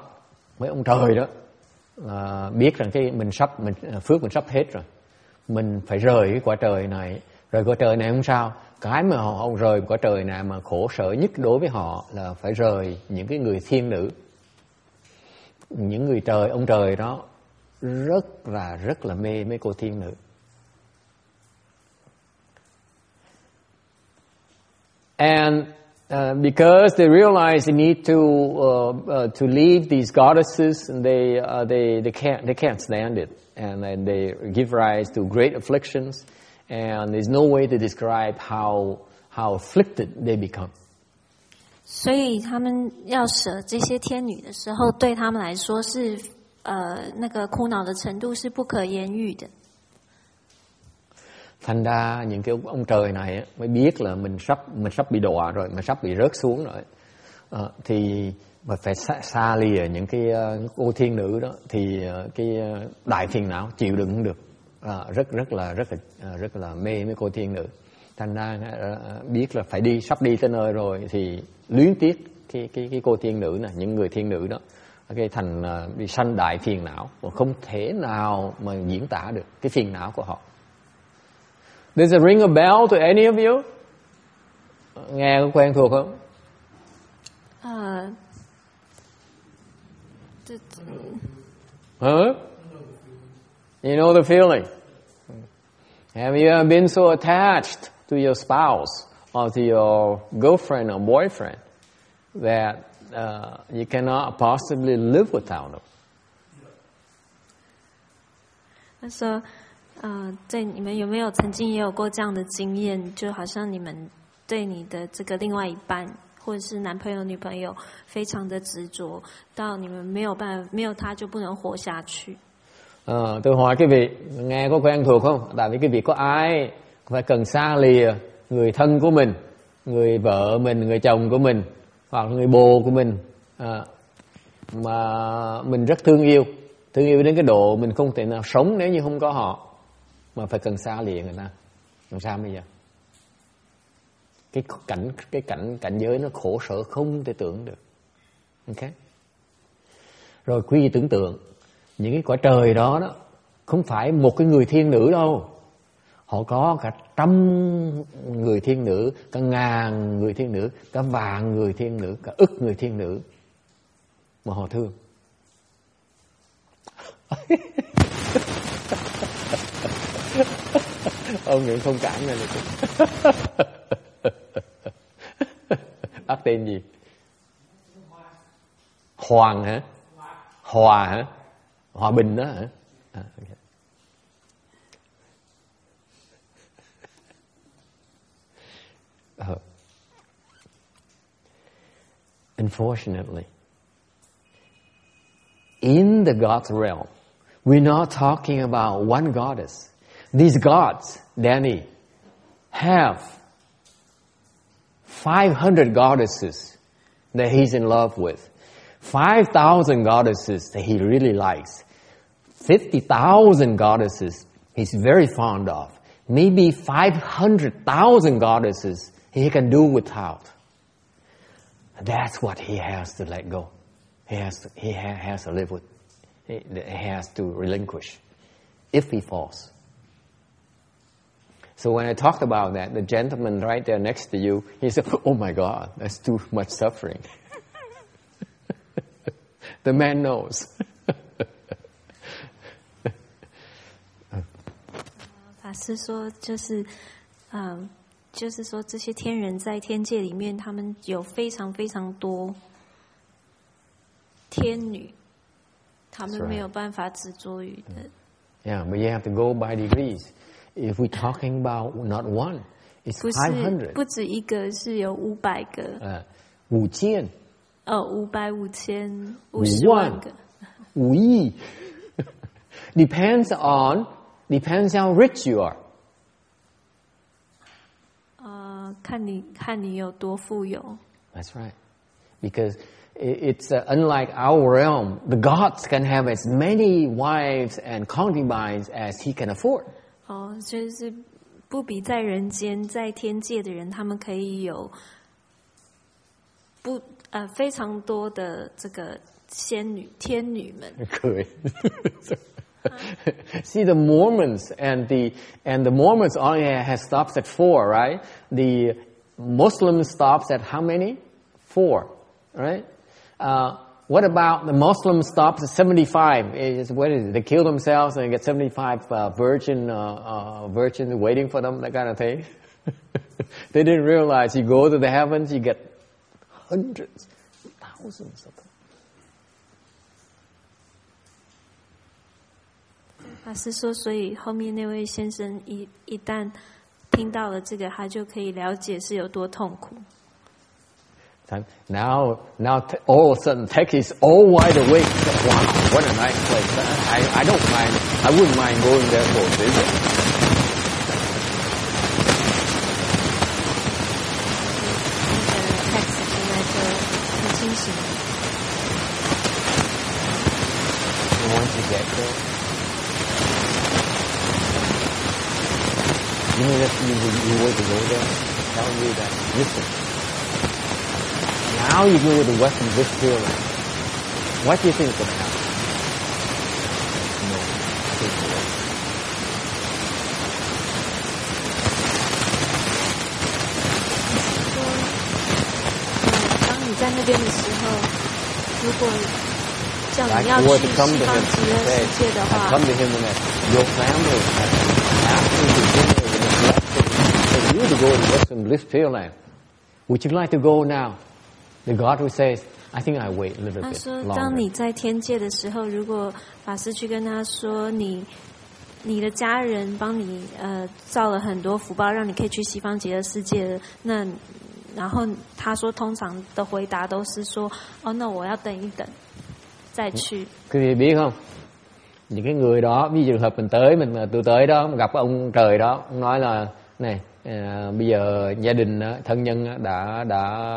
biết rằng phước mình sắp hết rồi, mình phải rời cái cõi trời này. Rời cõi trời này không sao, cái mà họ rời cõi trời này mà khổ sở nhất đối với họ là phải rời những cái người thiên nữ. Những người trời, ông trời đó rất là mê mấy cô thiên nữ. And because they realize they need to leave these goddesses, and they can't stand it, and then they give rise to great afflictions, and there's no way to describe how afflicted they become. 所以他们要舍这些天女的时候，对他们来说是那个苦恼的程度是不可言喻的. Thành ra những cái ông trời này mới biết là mình sắp bị đọa rồi, mình sắp bị rớt xuống rồi, thì mà phải xa lìa những cái cô thiên nữ đó, thì cái đại phiền não chịu đựng không được, rất là mê mấy cô thiên nữ. Thành ra biết là phải đi, sắp đi tới nơi rồi thì luyến tiếc cái cô thiên nữ này, những người thiên nữ đó, cái thành bị sanh đại phiền não, và không thể nào mà diễn tả được cái phiền não của họ. Does it ring a bell to any of you? Nghe có quen thuộc không? Huh? You know the feeling. Have you ever been so attached to your spouse or to your girlfriend or boyfriend that you cannot possibly live without them? 他说在你们有没有曾经也有过这样的经验，就好像你们对你的这个另外一半或者是男朋友女朋友非常的执着，到你们没有他就不能活下去. Tôi hỏi quý vị, nghe có quen thuộc không? Tại vì quý vị có ai phải cần xa lìa người thân của mình, người vợ mình, người chồng của mình, hoặc người bồ của mình, mà mình rất thương yêu đến cái độ mình không thể nào sống nếu như không có họ, mà phải cần xa lìa người ta. Làm sao bây giờ? Cái cảnh giới nó khổ sở không thể tưởng được. Ok? Rồi quý vị tưởng tượng những cái cõi trời đó không phải một cái người thiên nữ đâu, họ có cả 100 người thiên nữ, cả 1000 người thiên nữ, cả vạn người thiên nữ, cả ức người thiên nữ mà họ thương. Ông Nguyễn thông cảm này được. Bác tên gì? Hoàng hả? Hòa hả? Hòa Bình đó hả? Okay. Unfortunately, in the God's realm, we're not talking about one goddess. These gods, Danny, have 500 goddesses that he's in love with, 5,000 goddesses that he really likes, 50,000 goddesses he's very fond of, maybe 500,000 goddesses he can do without. That's what he has to let go. He has to live with. He has to relinquish if he falls. So when I talked about that, the gentleman right there next to you, he said, "Oh my God, that's too much suffering." The man knows. 法师说，就是说这些天人在天界里面，他们有非常非常多天女，他们没有办法执着于的。 Yeah, but you have to go by degrees. If we're talking about not one, it's 500. 不止一个，是有500个。 5000。 500、5000、50万个。 5亿。Depends how rich you are. 看你有多富有。 That's right. Because it's unlike our realm. The gods can have as many wives and concubines as he can afford. 就是不比在人间，在天界的人，他们可以有非常多的这个仙女、天女们。 Good. See, the Mormons and the Mormons only has stops at 4, right? The Muslim stops at how many? 4, right? What about the Muslim stops at 75? What is it? They kill themselves and get 75 virgins waiting for them, that kind of thing. They didn't realize you go to the heavens, you get hundreds, thousands of them. 法师说，所以后面那位先生一旦听到了这个，他就可以了解是有多痛苦。 Now, all of a sudden, Texas is all wide awake. Wow, what a nice place! I don't mind. I wouldn't mind going there for a visit. Texas 现在就很清醒。 Once you get there, you know that you were to go there. Tell you that. Listen. Now you go to the Western Blissfield. What do you think is going to happen? No, take it away. 当你在那边的时候，如果叫你要去西方极乐世界的话， come to him and your family has absolutely for you to go to Western Blissfield land. Would you like to go now? The God who says, I think I wait a little bit 他说， longer. 当你在天界的时候，如果法师去跟他说，你的家人帮你造了很多福报，让你可以去西方极乐世界，那然後他說通常的回答都是說，那我要等一等再去。 Quý vị biết không? Những cái người đó, ví dụ trường hợp tôi tới đó gặp ông trời đó, ông nói là này, bây giờ gia đình thân nhân đã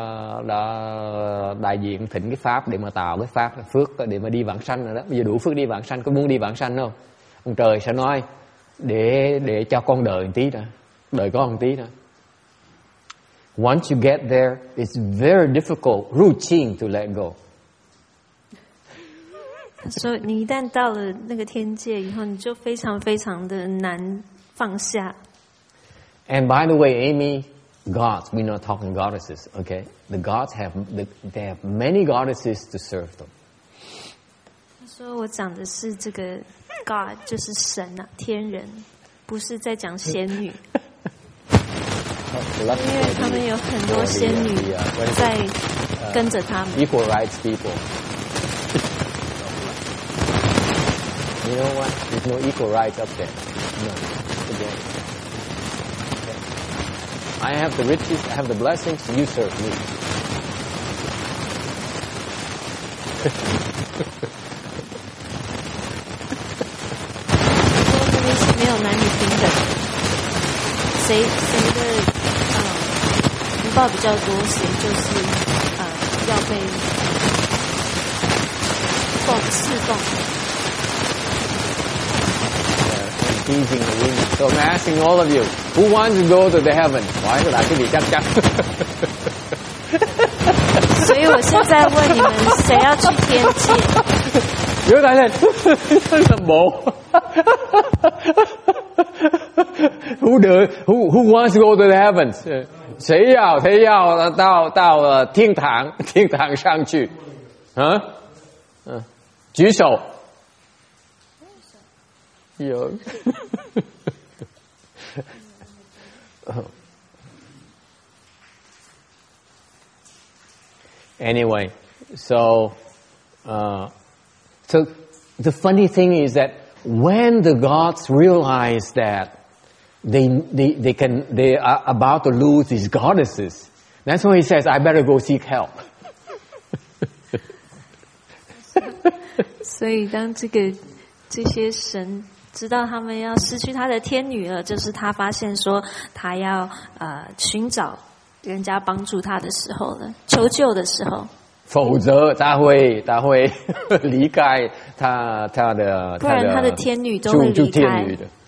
đại diện thỉnh cái pháp để mà tạo cái pháp phước để mà đi vãng sanh rồi đó. Bây giờ đủ phước đi vãng sanh, có muốn đi vãng sanh không? Ông trời sẽ nói để cho con đợi một tí đã, đợi con một tí đã. Once you get there, it's very difficult, routine to let go. 所以你一旦到了那个天界以后，你就非常非常的难放下。 And by the way, Amy, gods, we're not talking goddesses, okay? The gods they have many goddesses to serve them. 他说我讲的是这个 God， 就是神啊，天人，不是在讲仙女。因为他们有很多仙女在跟着他们。 Equal rights people. You know what? There's no equal rights up there. No. Okay. I have the riches, I have the blessings, you serve me. 这边是没有男女平等，谁的福报比较多，谁就是要被侍奉。 Teasing the women. So I'm asking all of you, who wants to go to the heaven? Hỏi các bạn cái gì chắc chắn. 所以我现在问你们，谁要去天界？ Giơ tay lên. Làm bộ. Who wants to go to the heavens? 谁要到天堂上去？啊？举手。有。Anyway, so the funny thing is that when the gods realize that they are about to lose these goddesses, that's when he says, "I better go seek help." 所以当这些神知道他们要失去他的天女了，就是他发现说他要寻找人家帮助他的时候了，求救的时候。 否则他会离开他的， 不然他的天女都会离开。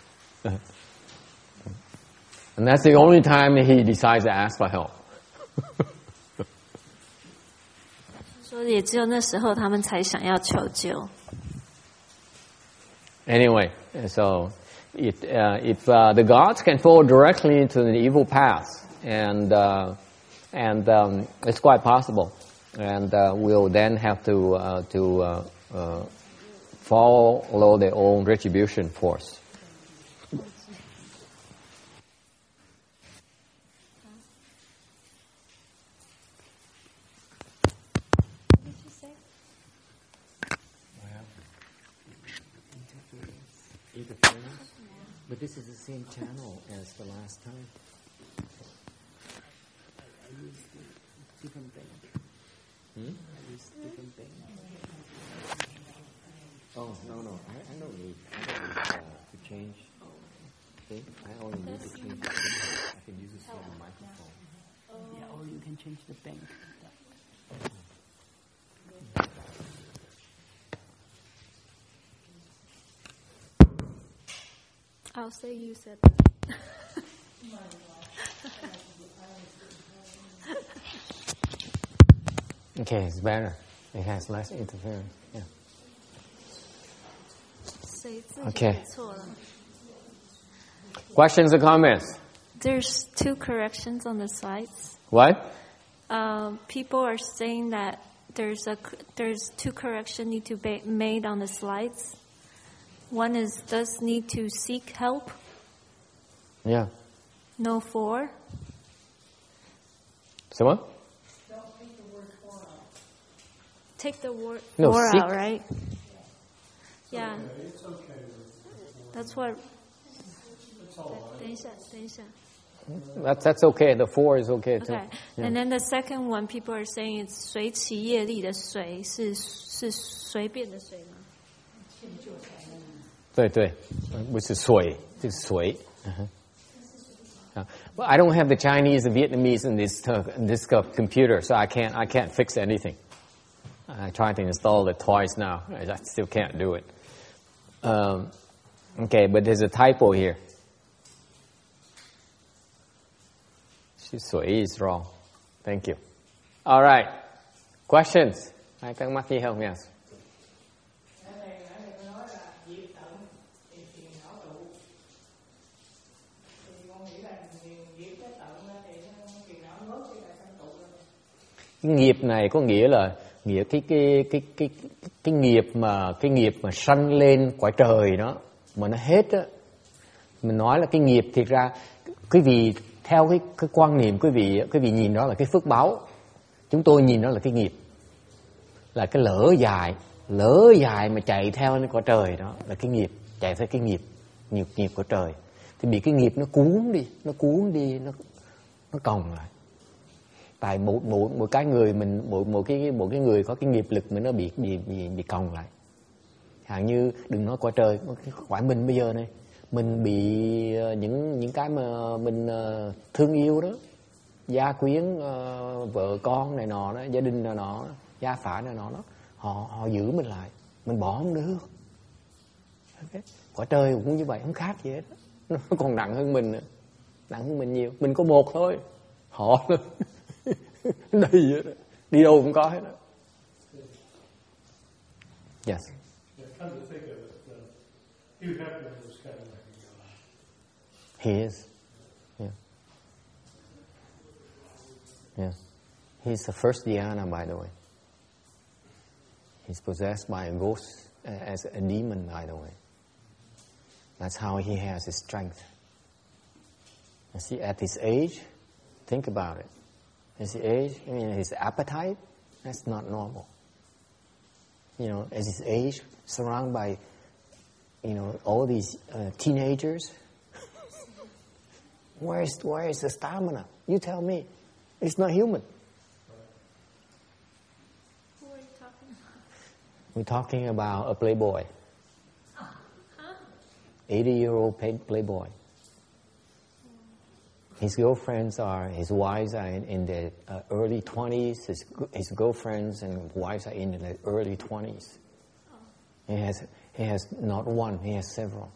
And that's the only time he decides to ask for help. 说也只有那时候他们才想要求救。 Anyway, so if the gods can fall directly into the evil path, and it's quite possible, and we'll then have to follow their own retribution force. But this is the same channel as the last time. I used different thing. I used different thing. Oh no! I don't need to change. Okay, I only need to change the thing. I can use this for the microphone. Yeah, or you can change the bank. I'll say you said that. Okay, it's better. It has less interference. Yeah. Okay. Questions or comments? There's 2 corrections on the slides. What? People are saying that there's 2 corrections need to be made on the slides. One is does need to seek help. Yeah. No for. So what? Don't take the word for out. Take the word No, for seek. out, right? Yeah. It's okay. That's what. It's all right. 等一下。 That's okay. The 4 is okay too. Okay. Yeah. And then the second one, people are saying it's 随其业力的随是随便的随吗？ 对，不是水，是水。Well, I don't have the Chinese and Vietnamese in this computer, so I can't fix anything. I tried to install it twice now. I still can't do it. Okay, but there's a typo here. 水 is wrong. Thank you. All right. Questions? Ai thắc mắc gì không? Yes. Cái nghiệp này có nghĩa là cái nghiệp mà sanh lên cõi trời đó mà nó hết á, mình nói là cái nghiệp thiệt ra quý vị theo cái quan niệm quý vị nhìn đó là cái phước báu, chúng tôi nhìn đó là cái nghiệp, là cái lỡ dài mà chạy theo cái cõi trời đó là cái nghiệp, chạy theo cái nghiệp của trời thì bị cái nghiệp nó cuốn đi nó còng lại. Tại mỗi cái người mình mỗi cái người có cái nghiệp lực mình nó bị còng lại. Hạng như đừng nói cõi trời, cõi mình bây giờ này, mình bị những cái mà mình thương yêu đó, gia quyến, vợ con này nọ đó, gia đình này nọ, gia phả này nọ đó, họ giữ mình lại, mình bỏ không được. Okay. Quả trời cũng như vậy, không khác gì hết, nó còn nặng hơn mình nữa, nặng hơn mình nhiều. Mình có một thôi, họ đầy hết, đi đâu cũng có hết đó. Yes. Yeah, come to think of it, Hugh Hefner was kind of like a god. He is. Yeah. Yeah. He's the first dhyana, by the way. He's possessed by a ghost, as a demon, by the way. That's how he has his strength. You see, at his age, think about it. His age, I mean, his appetite, that's not normal. You know, at his age, surrounded by, you know, all these teenagers. Where is the stamina? You tell me. It's not human. Who are you talking about? We're talking about a playboy. 80-year-old playboy. His wives are in their early 20s. His girlfriends and wives are in their early 20s. He has not one, he has several.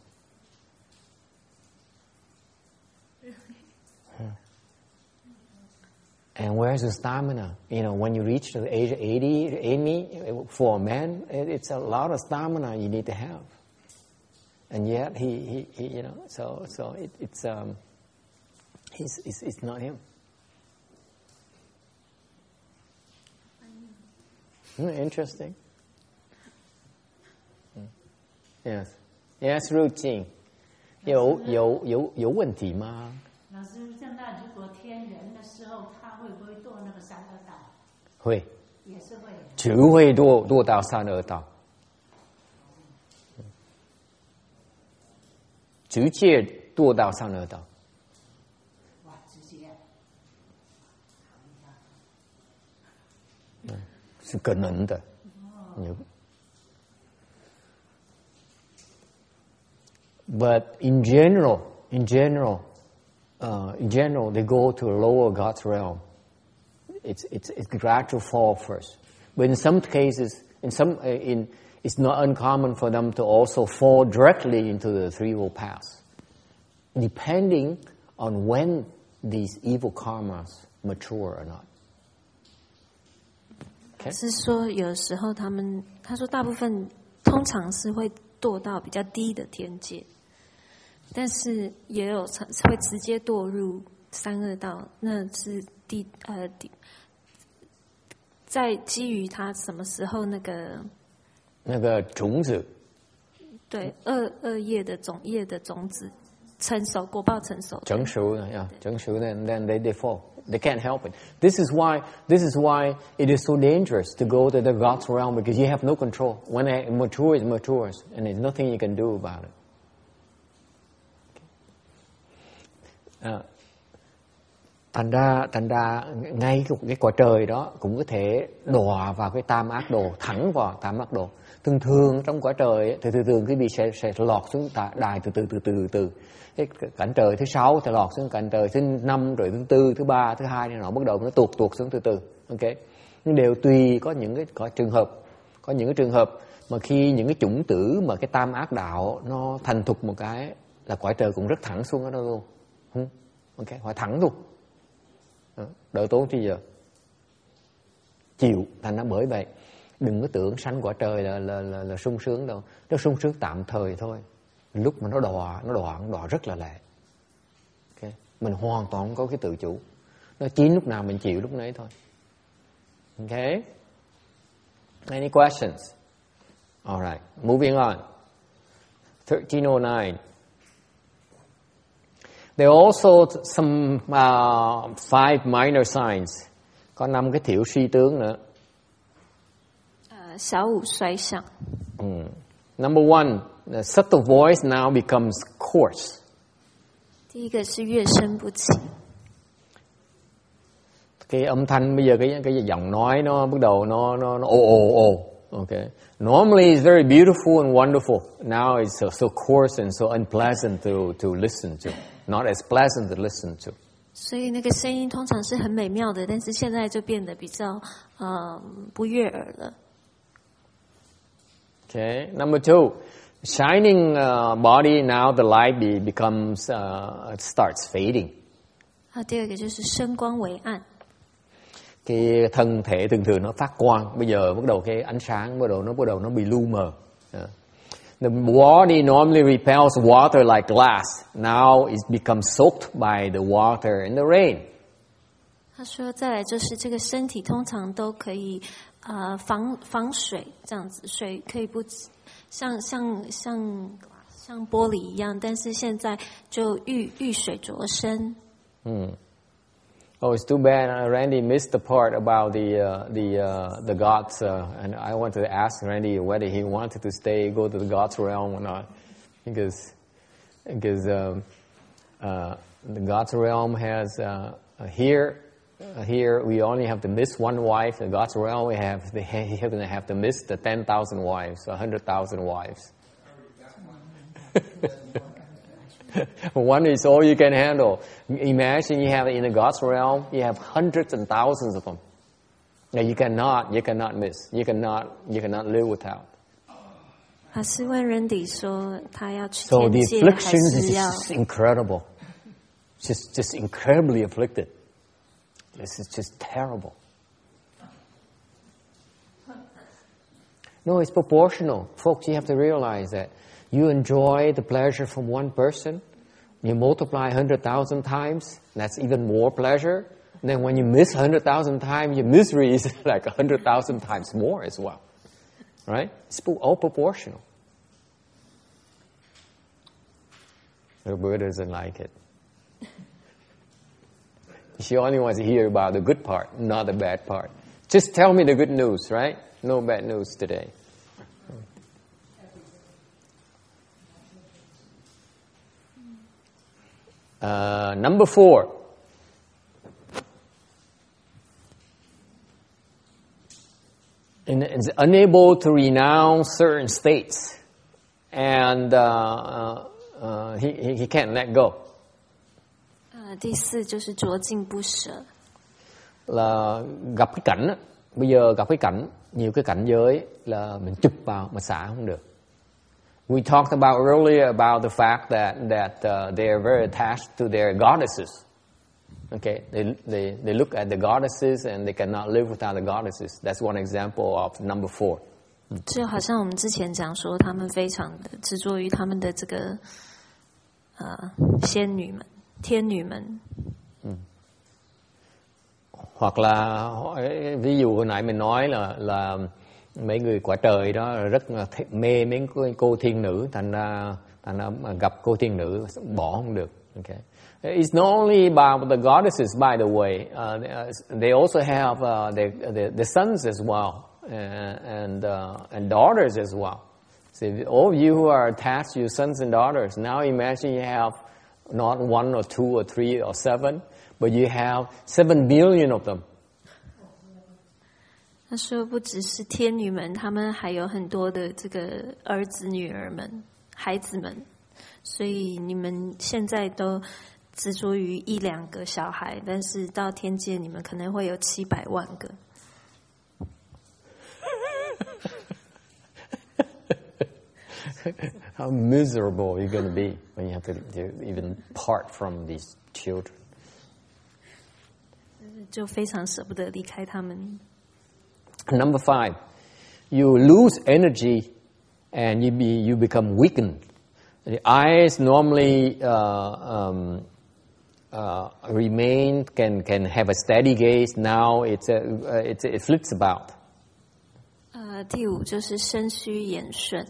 And where's the stamina? You know, when you reach the age of 80, for a man, it's a lot of stamina you need to have. And yet he you know, so it's not him. Interesting. Yes. Yes, routine. 有问题吗？ 老师，那如果天人的时候，他会不会堕那个三恶道？ 会， 也是会。 只会堕到三恶道，直接堕到三恶道。 哇，直接。 是可能的。But in general, they go to a lower God's realm. It's gradual fall first. But in some cases, it's not uncommon for them to also fall directly into the threefold path, depending on when these evil karmas mature or not. 是说有时候他说大部分通常是会堕到比较低的天界，但是也有会直接堕入三恶道，那是在基于他什么时候那个种子， 对恶业的种子成熟，果报成熟， 成熟了 then they fall. They can't help it. This is why it is so dangerous to go to the God's realm, because you have no control. When it matures, and there's nothing you can do about it. Thành ra ngay cái quả trời đó cũng có thể đọa vào cái tam ác đồ, thẳng vào tam ác đồ. Thường trong quả trời thì thường quý vị sẽ lọt xuống đài từ. Cái cảnh trời thứ 6 thì lọt xuống cảnh trời thứ 5, rồi thứ 4, thứ 3, thứ 2 này nọ, bắt đầu nó tuột xuống từ từ. Ok. Nhưng đều tùy có những cái trường hợp mà khi những cái chủng tử mà cái tam ác đạo nó thành thục một cái là quả trời cũng rất thẳng xuống ở đó luôn. Ok, họ thẳng luôn. Đỡ tốn chi giờ. Chịu, thành ra bởi vậy đừng có tưởng sanh quả trời là sung sướng đâu. Nó sung sướng tạm thời thôi. Lúc mà nó đọa rất là lẹ. Okay. Mình hoàn toàn không có cái tự chủ. Nó chín lúc nào mình chịu lúc nấy thôi. Okay. Any questions? All right. Moving on. 1309. There are also some 5 minor signs. Có 5 cái thiểu suy tướng nữa. 小五衰相。 Number 1, the subtle voice now becomes coarse. 第一个是乐声不齐。 Cái âm thanh bây giờ cái giọng nói nó bắt đầu nó ồ. Okay. Normally it's very beautiful and wonderful. Now it's so coarse and so unpleasant to listen to. Not as pleasant to listen to. 所以那个声音通常是很美妙的，但是现在就变得比较不悦耳了。 Okay, number 2, shining body, now the light becomes starts fading. 第二个就是声光为暗。 Cái thân thể thường nó phát quang, bây giờ bắt đầu cái ánh sáng bắt đầu nó bị lu mờ. The body normally repels water like glass. Now it becomes soaked by the water and the rain. 他说，再来就是这个身体通常都可以防水，这样子水可以不像玻璃一样，但是现在就遇水灼身。 Oh, it's too bad Randy missed the part about the gods, and I wanted to ask Randy whether he wanted to go to the gods realm or not, because the gods realm has here we only have to miss one wife. The gods realm we have to miss the 10,000 wives, 100,000 wives. One is all you can handle. Imagine you have in the God's realm, you have hundreds and thousands of them. Now you cannot miss. You cannot live without. 法师问 Randy 说，他要去 So 天 the 界，还 affliction 是 is 要 just incredible. Just incredibly afflicted. This is just terrible. No, it's proportional. Folks, you have to realize that. You enjoy the pleasure from one person, you multiply 100,000 times, that's even more pleasure. And then when you miss 100,000 times, your misery is like 100,000 times more as well. Right? It's all proportional. The Buddha doesn't like it. She only wants to hear about the good part, not the bad part. Just tell me the good news, right? No bad news today. Number 4. Is unable to renounce certain states, and he can't let go. 第4就是着境不舍。 Là gặp cái cảnh á, bây giờ gặp cái cảnh, nhiều cái cảnh giới là mình chụp vào mà xả không được. We talked about earlier about the fact that they are very attached to their goddesses. Okay, they look at the goddesses and they cannot live without the goddesses. That's one example of number 4. 就好像我们之前讲说，他们非常的执着于他们的这个仙女们、天女们。 Hoặc là ví dụ hồi nãy mình nói là mấy người quả trời đó rất là mê mấy cô thiên nữ, thành ra gặp cô thiên nữ bỏ không được. Okay. It's not only about the goddesses, by the way. They also have the sons as well, and daughters as well. So all of you who are attached to your sons and daughters, now imagine you have not 1 or 2 or 3 or 7, but you have 7 billion of them. 他说，不只是天女们，他们还有很多的这个儿子、女儿们、孩子们，所以你们现在都执着于1、2个小孩，但是到天界，你们可能会有700万个。 How miserable you're going to be when you have to even part from these children. 就非常舍不得离开他们。 Number 5, you lose energy and you become weakened. The eyes normally remain, can have a steady gaze. Now it flips about. 第5就是身虚眼顺。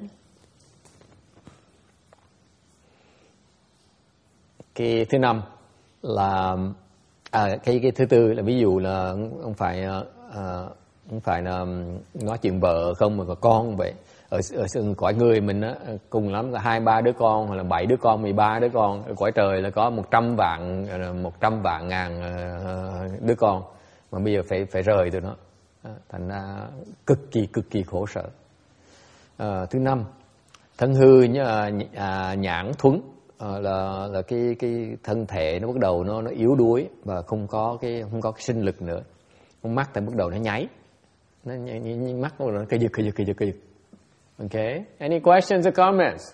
Cái thứ 5 là cái thứ 4 là ví dụ là không phải là nói chuyện vợ không mà có con vậy. Ở cõi người mình á, cùng lắm là 2-3 đứa con hoặc là 7 đứa con, 13 đứa con. Ở cõi trời là có 100 vạn ngàn đứa con, mà bây giờ phải rời tụi nó, thành ra cực kỳ khổ sở. Thứ 5, thân hư nhãn thuấn. là cái thân thể nó bắt đầu nó yếu đuối và không có cái sinh lực nữa. Con mắt thì bắt đầu nó nháy, nó mắt bắt đầu nó cơ giật. Okay. Any questions or comments?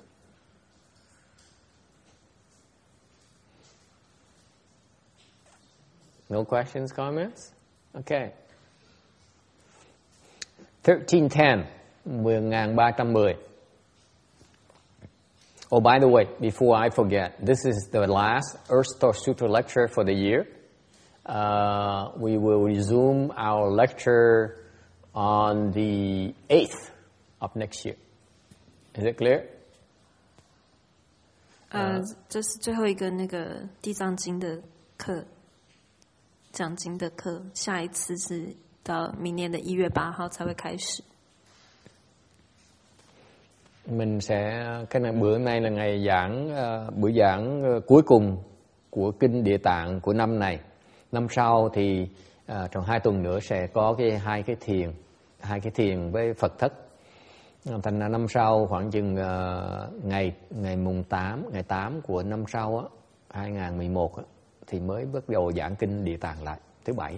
No questions, comments? Okay. 1310, 10310. Oh, by the way, before I forget, this is the last Earth Star Sutra lecture for the year. We will resume our lecture on the 8th of next year. Is it clear? 这是最后一个那个地藏经的课，讲经的课，下一次是到明年的1月8号才会开始。 Mình sẽ bữa nay là ngày buổi giảng cuối cùng của kinh Địa Tạng của năm này. Năm sau thì trong 2 tuần nữa sẽ có hai cái thiền với Phật thất. Thành ra năm sau khoảng chừng ngày mùng 8 của năm sau á, 2011 á, thì mới bắt đầu giảng kinh Địa Tạng lại, thứ 7.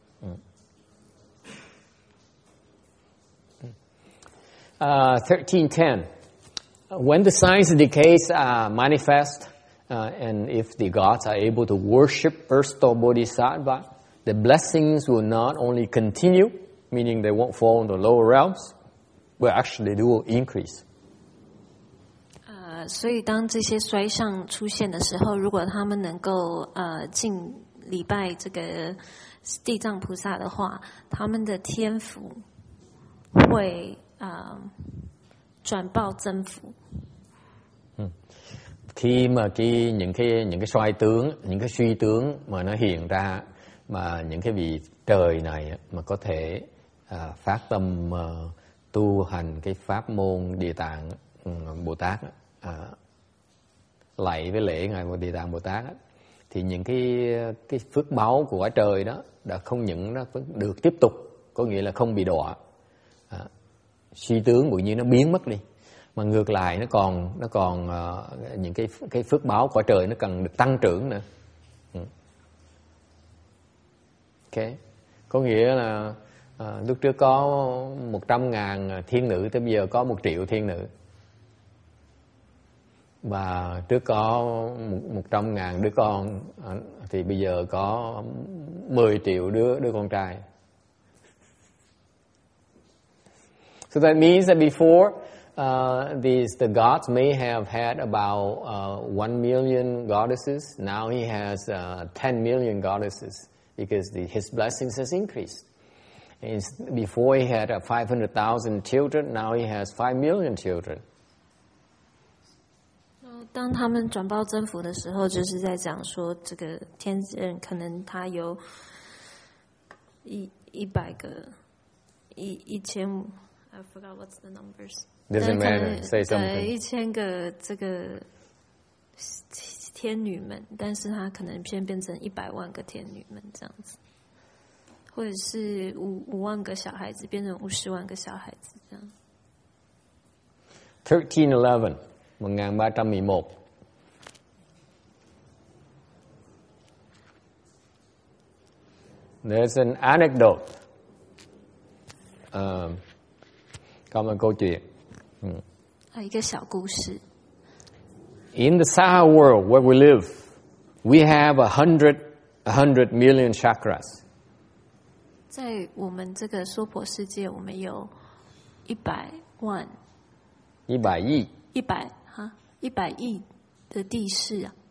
1310. When the signs and decays manifest, and if the gods are able to worship Earth-star Bodhisattva, the blessings will not only continue, meaning they won't fall into lower realms, but actually they will increase. 所以当这些衰相出现的时候，如果他们能够敬礼拜这个地藏菩萨的话，他们的天福会转报增福. Khi mà những cái xoay tướng, những cái suy tướng mà nó hiện ra, mà những cái vị trời này mà có thể phát tâm tu hành cái pháp môn Địa Tạng Bồ Tát, lạy với lễ ngài Địa Tạng Bồ Tát, thì những cái phước báu của quả trời đó đã không những nó được tiếp tục, có nghĩa là không bị đọa, suy tướng tự nhiên nó biến mất đi, mà ngược lại nó còn những cái phước báo quả trời nó cần được tăng trưởng nữa. Okay. Có nghĩa là lúc trước có 100.000 thiên nữ, tới bây giờ có 1 triệu thiên nữ, và trước có 100.000 đứa con, thì bây giờ có 10 triệu đứa con trai. So that means that before the gods may have had about 1 million goddesses. Now he has 10 million goddesses because his blessings has increased. And before he had 500,000 children, now he has 5 million children. 当他们转报增福的时候，就是在讲说，这个天人可能他有100个1000。I forgot what's the numbers. Doesn't matter. Say something. 1000个这个天女们，但是他可能先变成100万个天女们这样子，或者是5万个小孩子变成50万个小孩子这样。 1311, 1311. There's an anecdote. Có một câu chuyện. 一个小故事。 In the Saha world where we live, we have 100 million chakras. 在我们这个娑婆世界，我们有100万 100亿 100亿的地势啊。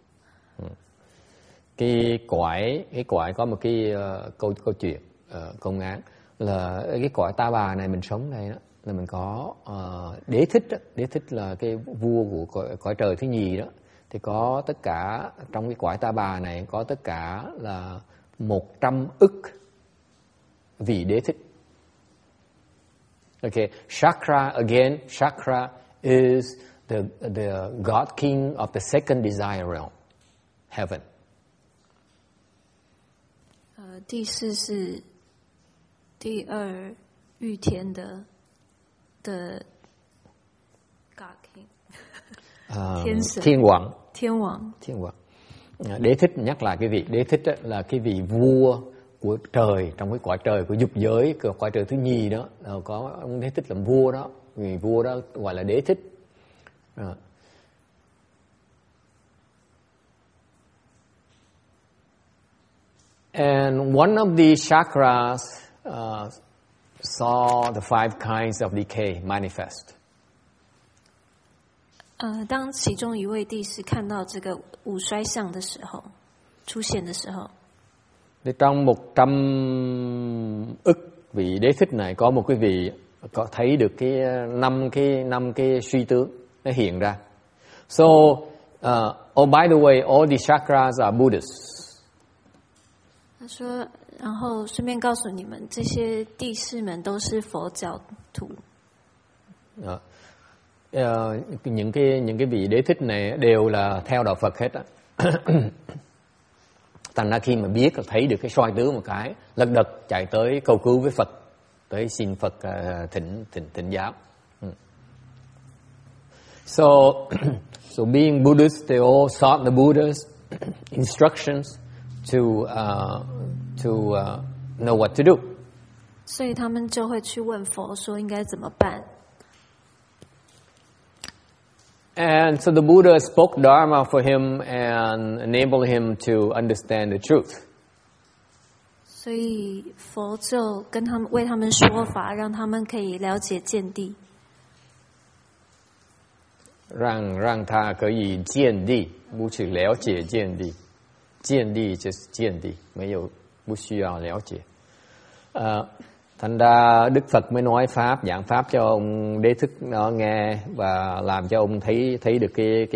Cái cõi có một cái câu chuyện công án là cái cõi Ta Bà này mình sống đây đó, là mình có Đế Thích là cái vua của cõi trời thứ nhì đó, thì có tất cả trong cái cõi Ta Bà này có tất cả là 100 ức vị Đế Thích. Okay, Chakra again, Chakra is the God King of the second desire realm, heaven. 地势是第2欲天的 God King. thiên hoàng. Thiên hoàng. Đế thích, nhắc lại cái vị đế thích đó, là cái vị vua của trời, trong cái cõi trời của dục giới, cái cõi trời thứ nhì đó, có ông đế thích làm vua đó, vì vua đó gọi là đế thích. And one of the chakras saw the 5 kinds of decay manifest. 当其中一位帝释看到这个五衰相的时候，出现的时候， Trong 100 ức vị đế thích này có một cái vị có thấy được cái năm cái suy tướng nó hiện ra. So, oh by the way, all the chakras are Buddhists. 他说，然后顺便告诉你们，这些帝释们都是佛教徒。 Những cái vị đế thích này đều là theo đạo Phật hết á. Thành ra khi mà biết thấy được cái soi tướng một cái, lật đật chạy tới cầu cứu với Phật, tới xin Phật thỉnh giáo. So being Buddhist, they all sought the Buddha's instructions to know what to do. 所以他们就会去问佛说应该怎么办。 And so the Buddha spoke Dharma for him and enabled him to understand the truth. 所以佛就跟他们为他们说法，让他们可以了解见地。 让他可以见地，不去了解见地，见地就是见地，没有不需要了解。Thành ra Đức Phật mới nói pháp, giảng pháp cho ông đế thích nó nghe và làm cho ông thấy được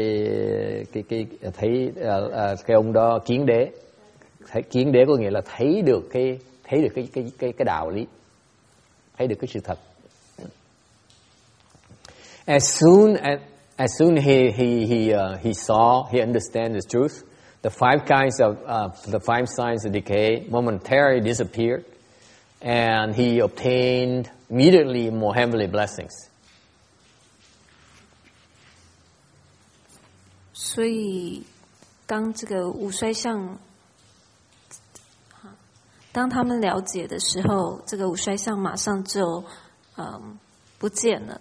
cái ông đó kiến đế. Kiến đế có nghĩa là thấy được cái đạo lý, thấy được cái sự thật. As soon he saw, he understand the truth, the 5 kinds of the 5 signs of decay momentarily disappeared. And he obtained immediately more heavenly blessings. 所以，当这个五衰相，当他们了解的时候，这个五衰相马上就不见了，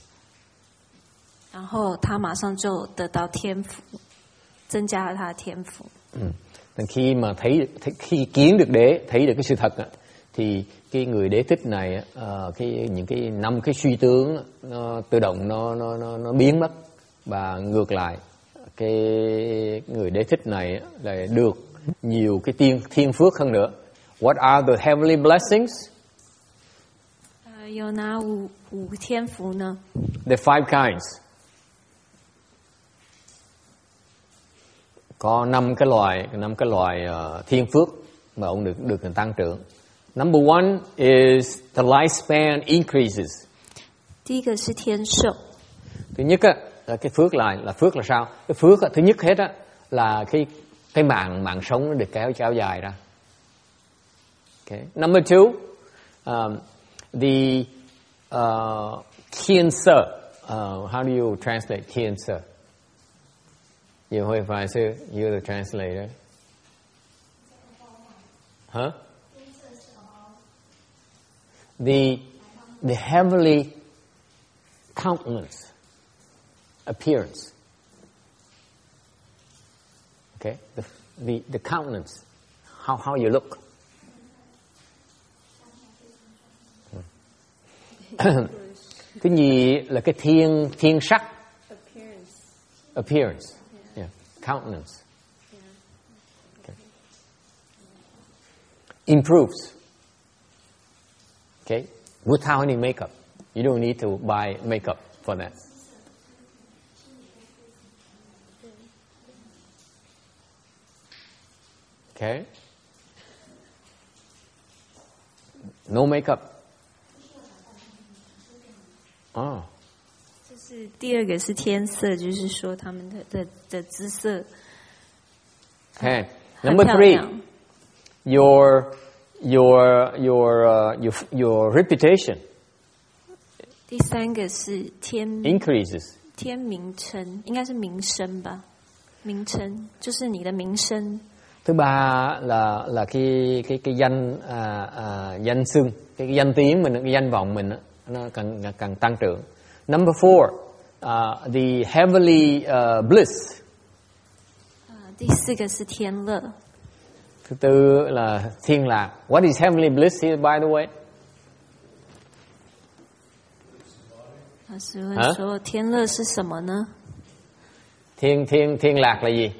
然后他马上就得到天福，增加了他的天福。 Khi mà khi kiến được đế, thấy được cái sự thật, thì cái người đế thích này, những cái 5 cái suy tướng nó tự động nó biến mất, và ngược lại cái người đế thích này lại được nhiều cái thiên phước hơn nữa. What are the heavenly blessings? 有哪五天福呢？ The 5 kinds. Có 5 cái loại thiên phước mà ông được tăng trưởng. Number 1 is the lifespan increases. 第一个是天寿。 Thứ nhất á, là cái phước là phước là sao? Cái phước á, thứ nhất hết á, là cái mạng sống nó được kéo dài ra. Okay. Number 2, the thiên sơ. How do you translate thiên sơ? You Hui Phai Sư, you're the translator. Huh? The heavenly countenance, appearance. Okay, the countenance, how you look. Cái gì là cái thiên sắc? Appearance. Yeah, countenance. Okay. Improves. Okay, without any makeup. You don't need to buy makeup for that. Okay. No makeup. 哦， 就是第二个是天色，就是说他们的姿色。 Okay. Number 3, your reputation 第三个是天 increases. 天名称应该是名声吧？名称就是你的名声。 Thứ ba là cái danh danh xưng, cái danh tiếng mình, cái danh vọng mình nó càng tăng trưởng. Number 4, the heavenly bliss. 第四个是天乐。 Thứ tư là thiên lạc. What is heavenly bliss here, by the way? 老师问说天乐是什么呢？ Thiên lạc là gì?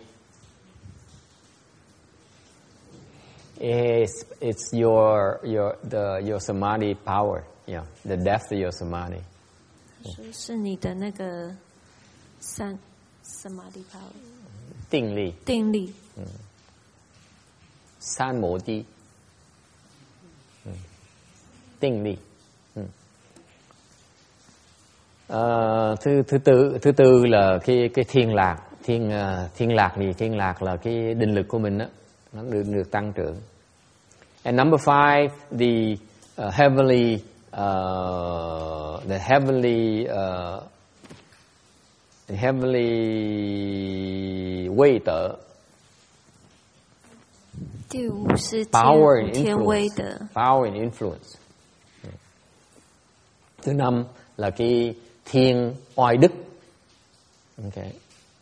It's your samadhi power, yeah, the depth of your samadhi. 说是你的那个samadhi power， 定力， 定力。 三摩地，定力. Thứ tư là cái thiên lạc. Thiên lạc gì? Thiên lạc là cái định lực của mình đó, nó được tăng trưởng. And number 5, the heavenly威德. 第五是 Power and 天威的 Power and influence. Thứ 5 là cái thiên oai đức. Okay.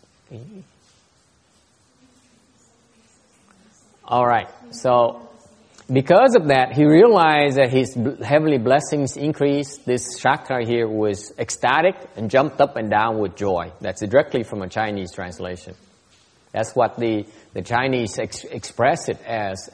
All right. So because of that, he realized that his heavenly blessings increased. This chakra here was ecstatic and jumped up and down with joy. That's directly from a Chinese translation. That's what the Chinese express it as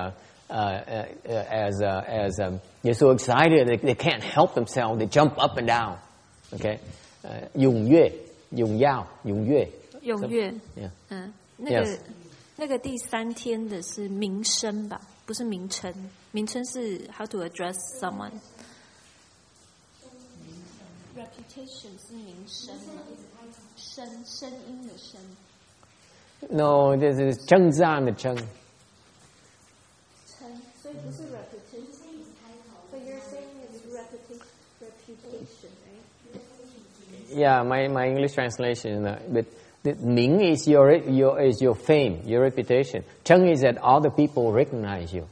they're so excited they can't help themselves. They jump up and down. Okay. 踊跃, 踊跃, 踊跃. 踊跃。 Yeah. 那个第三天的是名声吧，不是名称。名称是 how to address someone。reputation 是名声吗？声音的声。 No, this is 称赞的称。 所以不是 reputation。But you're saying it's reputation, right? Yeah, my English translation, but the Ming is your fame, your reputation. Cheng is that other people recognize you.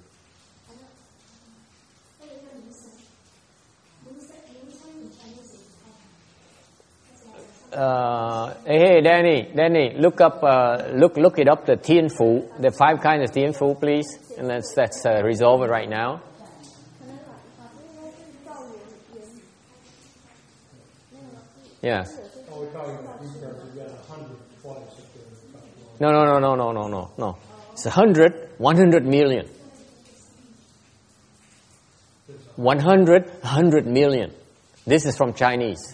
Hey, Danny, look it up, the Tian Fu, the 5 kinds of Tian Fu, please, and let's resolve it right now. Yes. Oh, we're talking about these terms. We've got 100 twice up there. No. It's 100 million. 100 million. This is from Chinese.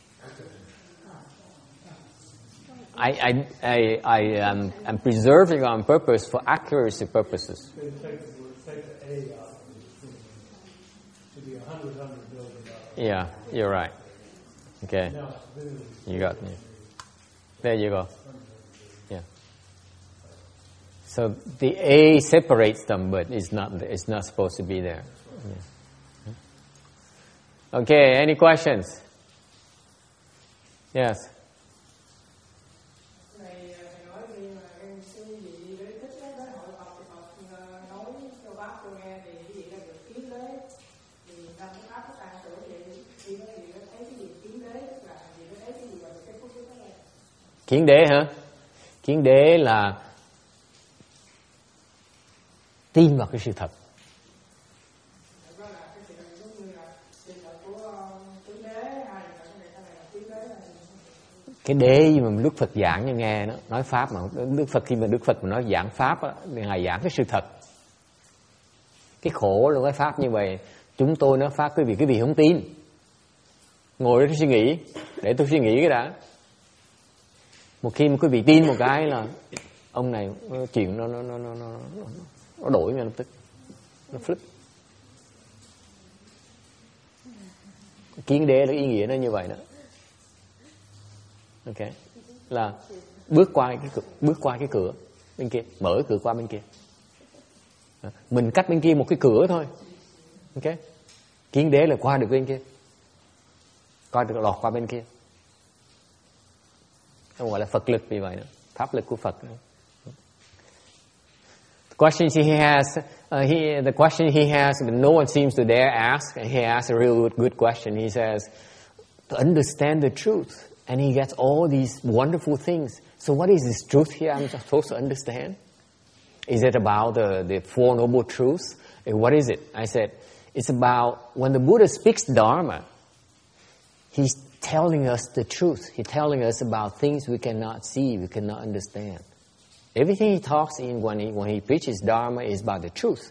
I'm preserving on purpose for accuracy purposes. Take the A out. To be 100 billion. Yeah, you're right. Okay. You got me. There you go. Yeah. So the A separates them, but it's not supposed to be there. Yeah. Okay, any questions? Yes. Kiến đế hả? Kiến đế là tin vào cái sự thật. Cái đế mà Đức Phật giảng cho nghe đó, nói pháp mà khi mà Đức Phật mà nói giảng pháp á, thì Ngài giảng cái sự thật. Cái khổ là cái pháp như vậy, chúng tôi nói pháp quý vị không tin. Ngồi đó suy nghĩ, để tôi suy nghĩ cái đã. Một khi mà quý vị tin một cái là ông này chuyện nó đổi ngay lập tức, nó flip. Kiến đế là ý nghĩa nó như vậy đó. Ok, là bước qua cái cửa bên kia, mở cửa qua bên kia. Mình cách bên kia một cái cửa thôi. Ok, kiến đế là qua được bên kia, qua được lọt qua bên kia. gọi là Phật lực như vậy đó, pháp lực của Phật đó. The question he has, but no one seems to dare ask. He asks a real good question. He says, to understand the truth, and he gets all these wonderful things. So what is this truth here I'm supposed to understand? Is it about the Four Noble Truths? What is it? I said, it's about when the Buddha speaks Dharma, he's telling us the truth. He's telling us about things we cannot see, we cannot understand. Everything he talks in when he preaches Dharma is about the truth.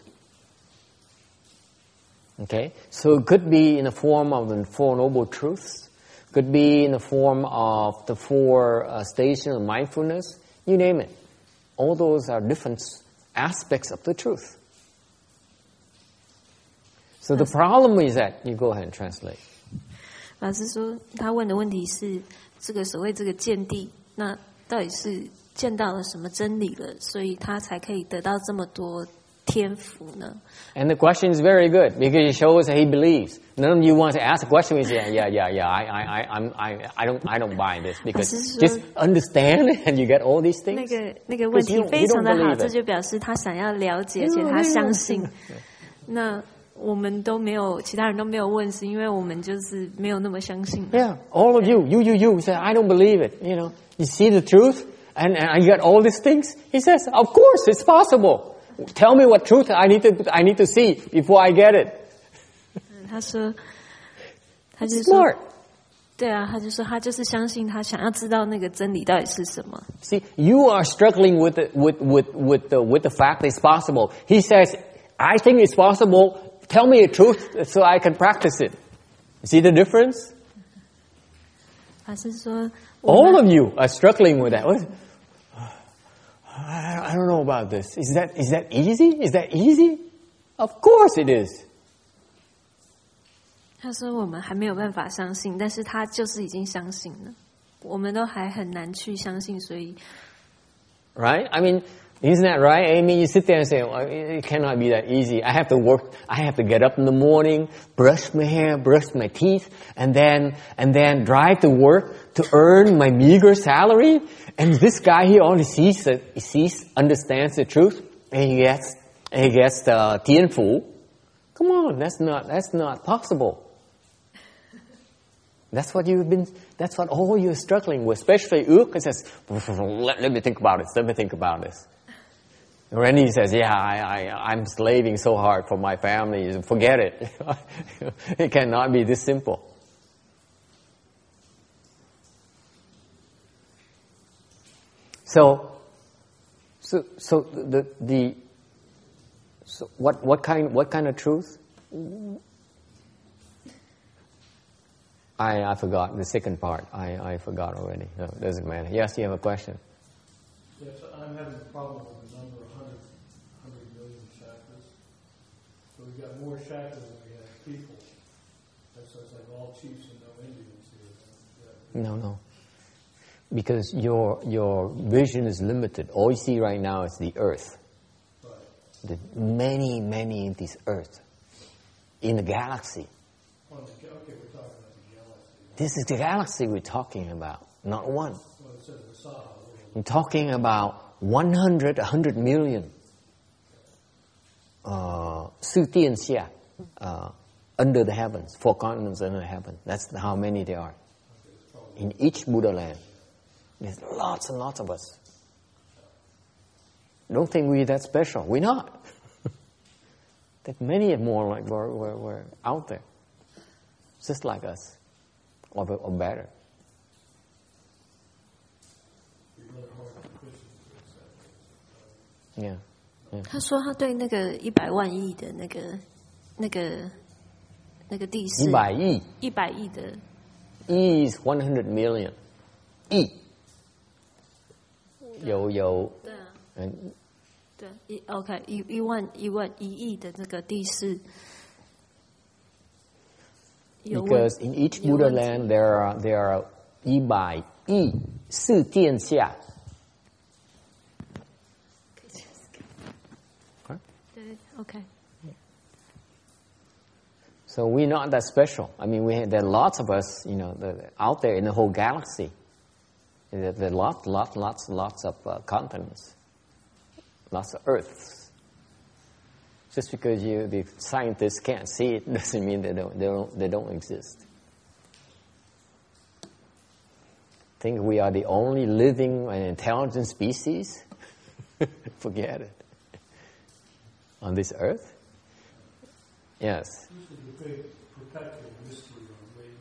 Okay? So it could be in the form of the Four Noble Truths, could be in the form of the four stations of mindfulness, you name it. All those are different aspects of the truth. So the problem is that, you go ahead and translate. 法师说，他问的问题是这个所谓这个见地，那到底是见到了什么真理了，所以他才可以得到这么多天福呢？ And the question is very good because it shows that he believes. None of you want to ask a question. We say, I don't buy this because just understand and you get all these things. 那个问题非常的好，这就表示他想要了解，而且他相信。那我们都没有，其他人都没有问，是因为我们就是没有那么相信。 Yeah, all of you say, I don't believe it. You know, you see the truth and you got all these things. He says, of course, it's possible. Tell me what truth I need to see before I get it. 他说 Smart. 对啊，他就说他就是相信他想要知道那个真理到底是什么。 See, you are struggling with the fact that it's possible. He says, I think it's possible. Tell me the truth so I can practice it. See the difference? 法师说 All of you are struggling with that. I don't know about this. Is that easy? Is that easy? Of course it is. 他说我们还没有办法相信，但是他就是已经相信了。我们都还很难去相信，所以 Right? I mean, isn't that right? I mean, you sit there and say, well, it cannot be that easy. I have to work. I have to get up in the morning, brush my hair, brush my teeth, and then drive to work to earn my meager salary. And this guy here only understands the truth, and he gets the tianfu. Come on, that's not possible. That's what all you're struggling with, especially Uk. It says, let me think about this. Let me think about this. And Randy says, yeah, I'm slaving so hard for my family. Forget it. It cannot be this simple. So what kind of truth? I forgot the second part. I forgot already. No, it doesn't matter. Yes, you have a question. Yes, I'm having a problem with the number 100 million chakras. So we've got more chakras than we have people. That's like all chiefs and no Indians here. No. Because your vision is limited. All you see right now is the earth. Right. The many in this earth. In the galaxy. Okay, we're talking about the galaxy. This is the galaxy we're talking about, not one. Well, it says the Saha. I'm talking about 100 million. 四殿下, under the heavens, 4 continents under the heaven. That's how many there are. In each Buddha land. There's lots and lots of us. Don't think we're that special. We're not. That many more like we're out there. Just like us. Or better. Yeah. 他说他对那个100万亿的那个地势 100亿 100亿的 E is 100 million. E. 有对啊，对，OK， 1亿的这个地势。 Because in each Buddha land there are 100亿四殿下。 对 ，OK。 So we're not that special. I mean, there are lots of us, out there in the whole galaxy. There are lots of continents, lots of Earths. Just because the scientists can't see it doesn't mean they don't exist. Think we are the only living and intelligent species? Forget it. On this Earth? Yes. This is the big perpetual mystery on radio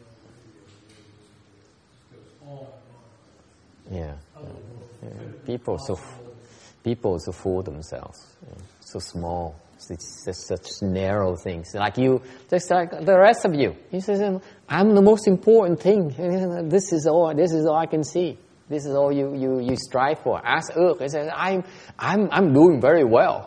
and radio. It goes on and on. Yeah. People so fool themselves. So small. It's just such narrow things. Like you, just like the rest of you. He says, I'm the most important thing. This is all I can see. This is all you strive for. Ask Ước. He says, I'm doing very well.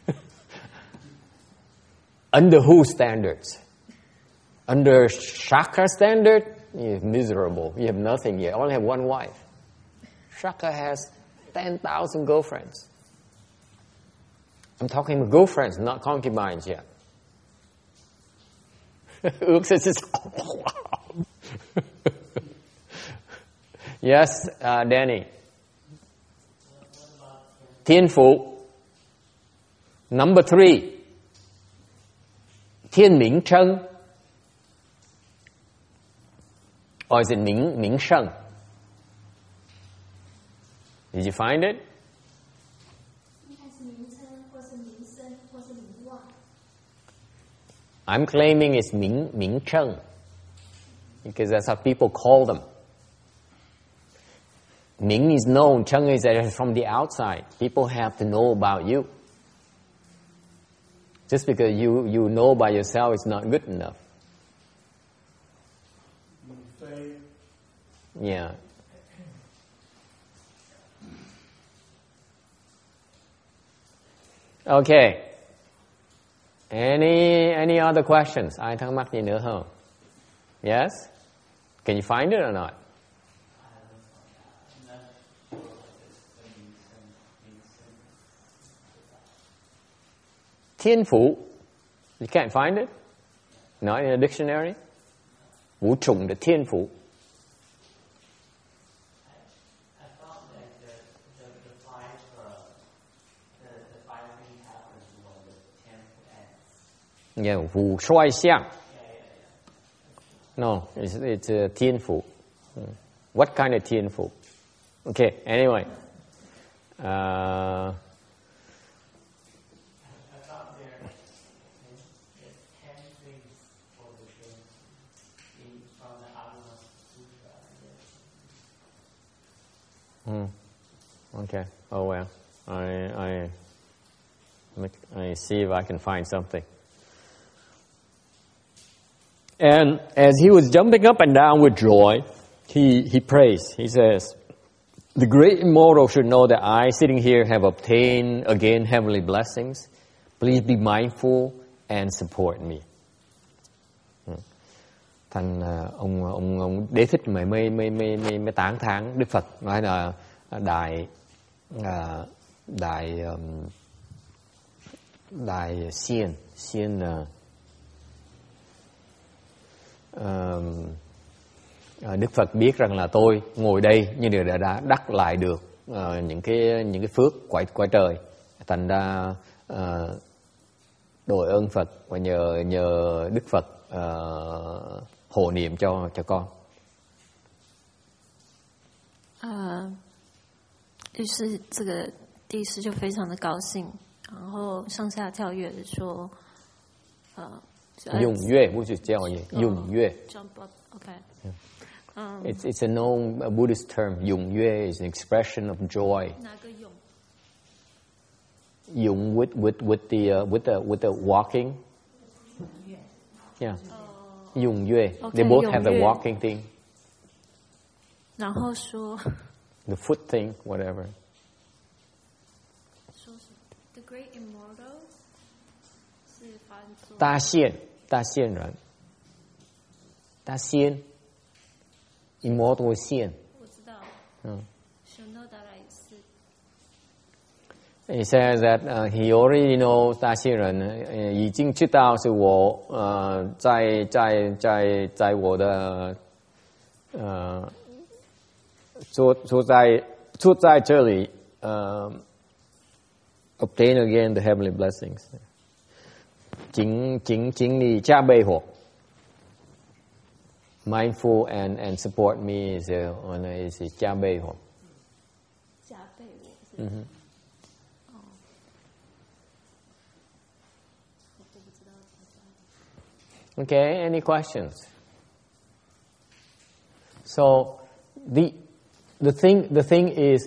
Under whose standards? Under Shaka standard, you're miserable. You have nothing. You only have one wife. Shaka has 10,000 girlfriends. I'm talking about girlfriends, not concubines yet. Ước says, yes, Danny. Thiên Phụ. Number 3. Thiên Ming Trân. Or is it Ming Sheng? Did you find it? I'm claiming it's Ming Cheng, because that's how people call them. Ming is known, Cheng is from the outside. People have to know about you. Just because you know by yourself is not good enough. Yeah. Okay. Any other questions? Ai thắc mắc gì nữa không? Yes? Can you find it or not? Thiên Phụ. You can't find it? Not in a dictionary? Vũ trùng the Thiên Phụ. Yeah, Wu Shuai Xiang. No, it's Thiên Phụ. What kind of Thiên Phụ? Okay, anyway. Okay. Oh well. I see if I can find something. And as he was jumping up and down with joy, he prays. He says, "The great immortal should know that I, sitting here, have obtained again heavenly blessings. Please be mindful and support me." Thành ông Đế Thích mới tán thán Đức Phật, nói là đại siêng Đức Phật biết rằng là tôi ngồi đây nhưng đều đã đắc lại được những cái phước quả trời, thành ra đội ơn Phật và nhờ Đức Phật hộ niệm cho con. 于是这个帝释就非常的高兴，然后上下跳跃的说， 踊躍不是叫嘢，踊躍。 Jump up, okay. It's a known Buddhist term. 踊躍 is an expression of joy. 哪个咏？ 踊 with the walking. Yeah. 踊躍 They both have the walking thing. 然后说 The foot thing, whatever. 说什么 ？The great immortal 是翻作大仙人，大仙 immortal 仙。 我知道。想到达来是。 He says that he already knows 大仙人已经知道是我在我的出在这里 obtain again the heavenly blessings. 请你加倍火 mindful and support me is 加倍火。 加倍我是。 Okay, any questions? So the thing is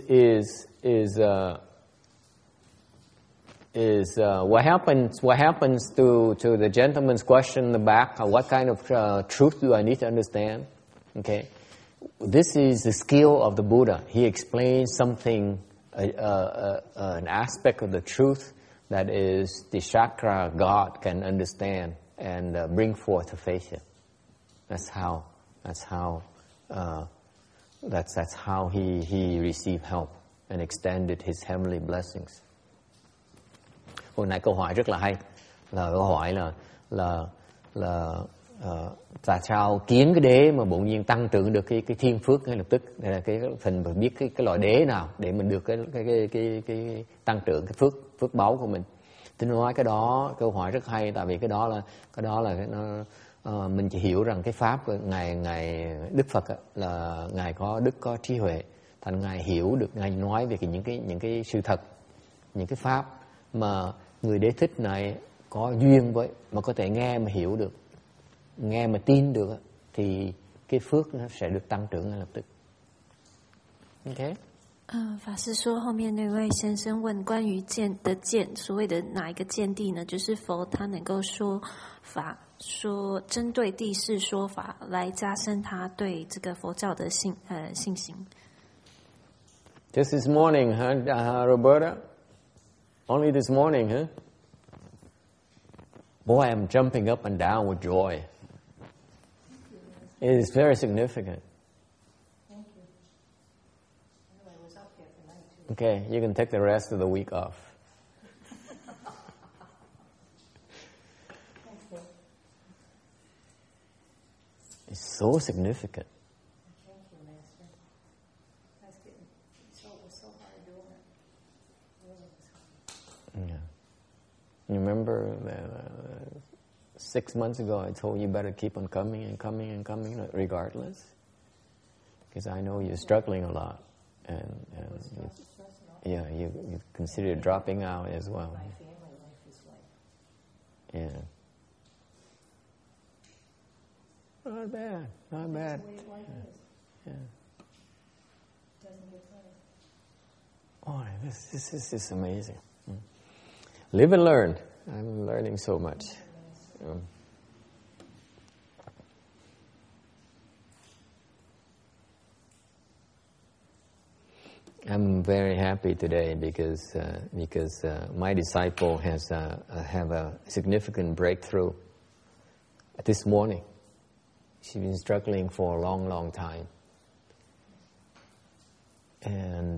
what happens to the gentleman's question in the back? What kind of truth do I need to understand? Okay, this is the skill of the Buddha. He explains something, an aspect of the truth that is the chakra God can understand and bring forth to faith. That's how he received help and extended his heavenly blessings. Hồi nãy câu hỏi rất là hay, là câu hỏi là tại sao kiến cái đế mà bỗng nhiên tăng trưởng được cái thiên phước ngay lập tức. Đây là cái phần phải biết cái loại đế nào để mình được cái tăng trưởng cái phước báu của mình. Tôi nói cái đó câu hỏi rất hay, tại vì cái đó là mình chỉ hiểu rằng cái pháp của ngài Đức Phật là ngài có đức có trí huệ, thành ngài hiểu được, ngài nói về những cái sự thật, những cái pháp mà người đế thích này có duyên với, mà có thể nghe mà hiểu được, nghe mà tin được, thì cái phước nó sẽ được tăng trưởng ngay lập tức. Okay. 法师说，后面那位先生问关于见的见，所谓的哪一个见地呢？就是佛他能够说法，说针对地势说法来加深他对这个佛教的信心。 Just this morning, huh, Roberta? Only this morning, huh? Boy, I'm jumping up and down with joy. It is very significant. Okay, you can take the rest of the week off. It's so significant. Thank you, Master. It was so hard doing it. It really was hard. Yeah. You remember 6 months ago I told you better keep on coming and coming and coming regardless? Because I know you're struggling a lot. And you consider dropping out as well. My family life is like. Yeah. Not bad. Not bad. That's the way life is. Yeah. It doesn't get better. Oh, this is amazing. Live and learn. I'm learning so much. I'm very happy today because my disciple has have a significant breakthrough this morning. She's been struggling for a long time, and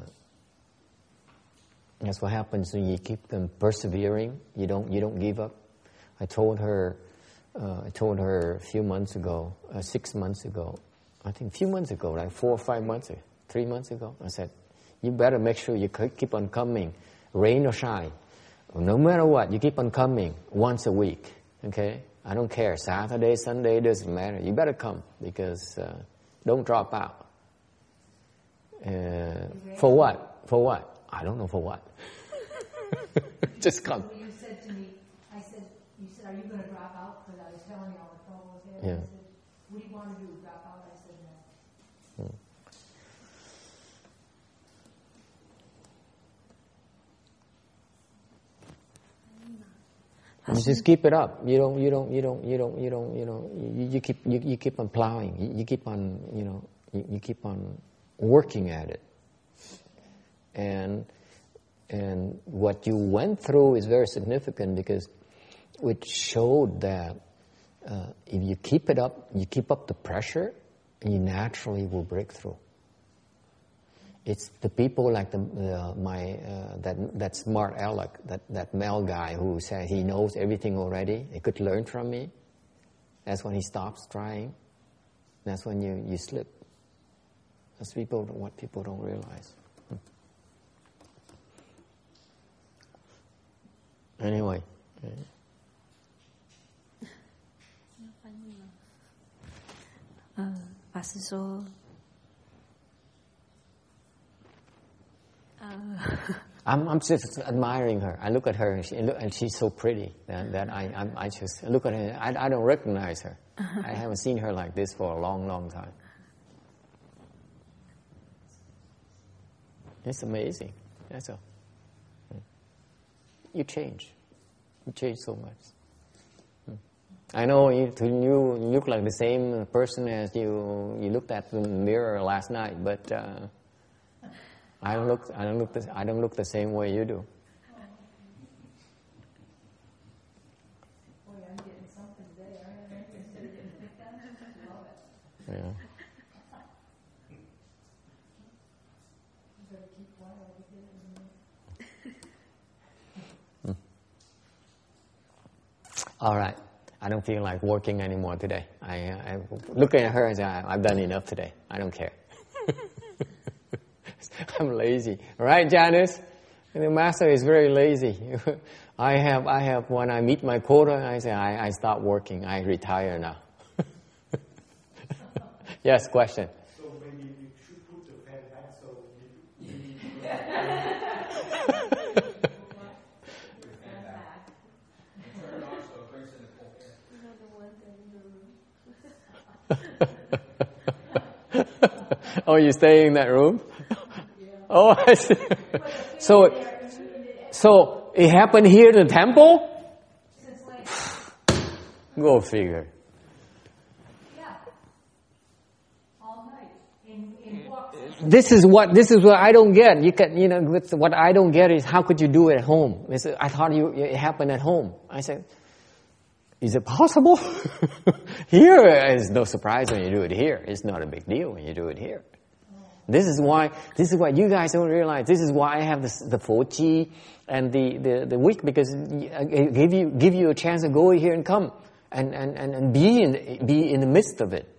that's what happens when you keep them persevering. You don't give up. I told her a few months ago, 6 months ago, I think a few months ago, like 4 or 5 months ago. 3 months ago, I said, you better make sure you keep on coming, rain or shine. No matter what, you keep on coming once a week, okay? I don't care, Saturday, Sunday, doesn't matter. You better come because don't drop out. For what? For what? I don't know for what. Just come. You said to me, you said, are you going to drop out? Because I was telling you all the trouble was there. Yeah. I said, what do you want to do, drop out? I said, no. You just keep it up. You keep on plowing. You keep on, you keep on working at it. And what you went through is very significant because it showed that if you keep it up, you keep up the pressure, you naturally will break through. It's the people like that smart aleck, that Mel guy who said he knows everything already. He could learn from me. That's when he stops trying. That's when you slip. That's what people don't realize. Anyway. 法师说 I'm just admiring her. I look at her and she's so pretty that I just look at her. I don't recognize her. I haven't seen her like this for a long, long time. It's amazing. That's all. You change. You change so much. I know you look like the same person as you looked at in the mirror last night, but I don't look the same way you do. Boy, I'm getting something today. Aren't I? Instead of getting picked on, I love it. Yeah. You better keep quiet while we get it. All right. I don't feel like working anymore today. I looking at her and say, I've done enough today. I don't care. I'm lazy. Right, Janice? The master is very lazy. I have when I meet my quota, I say, I stop working. I retire now. Yes, question. So maybe you should put the pen back so you turn it on so it brings in the cold air. Oh, you stay in that room? Oh, I see. So it happened here in the temple? Go figure. Yeah. All night. In walks. This is what I don't get. What I don't get is how could you do it at home? I thought it happened at home. I said, is it possible? Here is no surprise when you do it here. It's not a big deal when you do it here. This is what you guys don't realize. This is why I have the 4G and the week, because give you a chance to go here and come and be in the midst of it.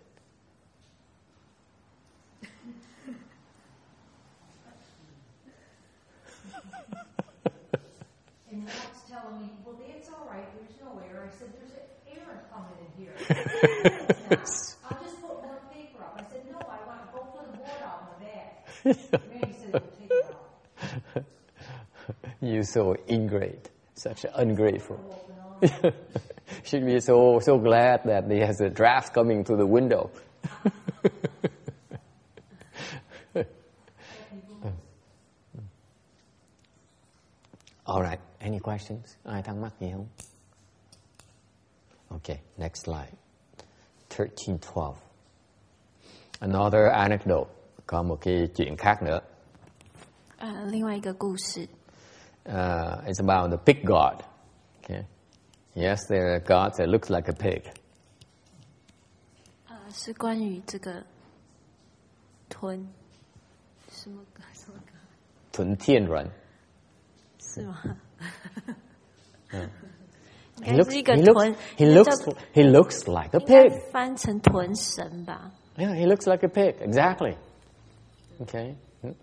And Matt's telling me, well, that's all right. There's no air. I said, there's air coming in here. I'll just put more paper up. I said, no, I want to go put the board out in the back. Mary said, we'll take it out. You're so ingrate, such ungrateful. Should be so glad that there's a draft coming through the window. All right. Any questions? Ai thắc mắc gì không? Okay, next slide. 1312. Another anecdote. Có một cái chuyện khác nữa. 另外一个故事 It's about the pig god. Okay. Yes, there are gods that look like a pig. 是关于这个吞什么屯天人。 是吗？ He 应该是一个 looks, 豚， he looks like a 应该 pig. 翻成豚神吧？ Yeah, he looks like a pig. Exactly. Okay.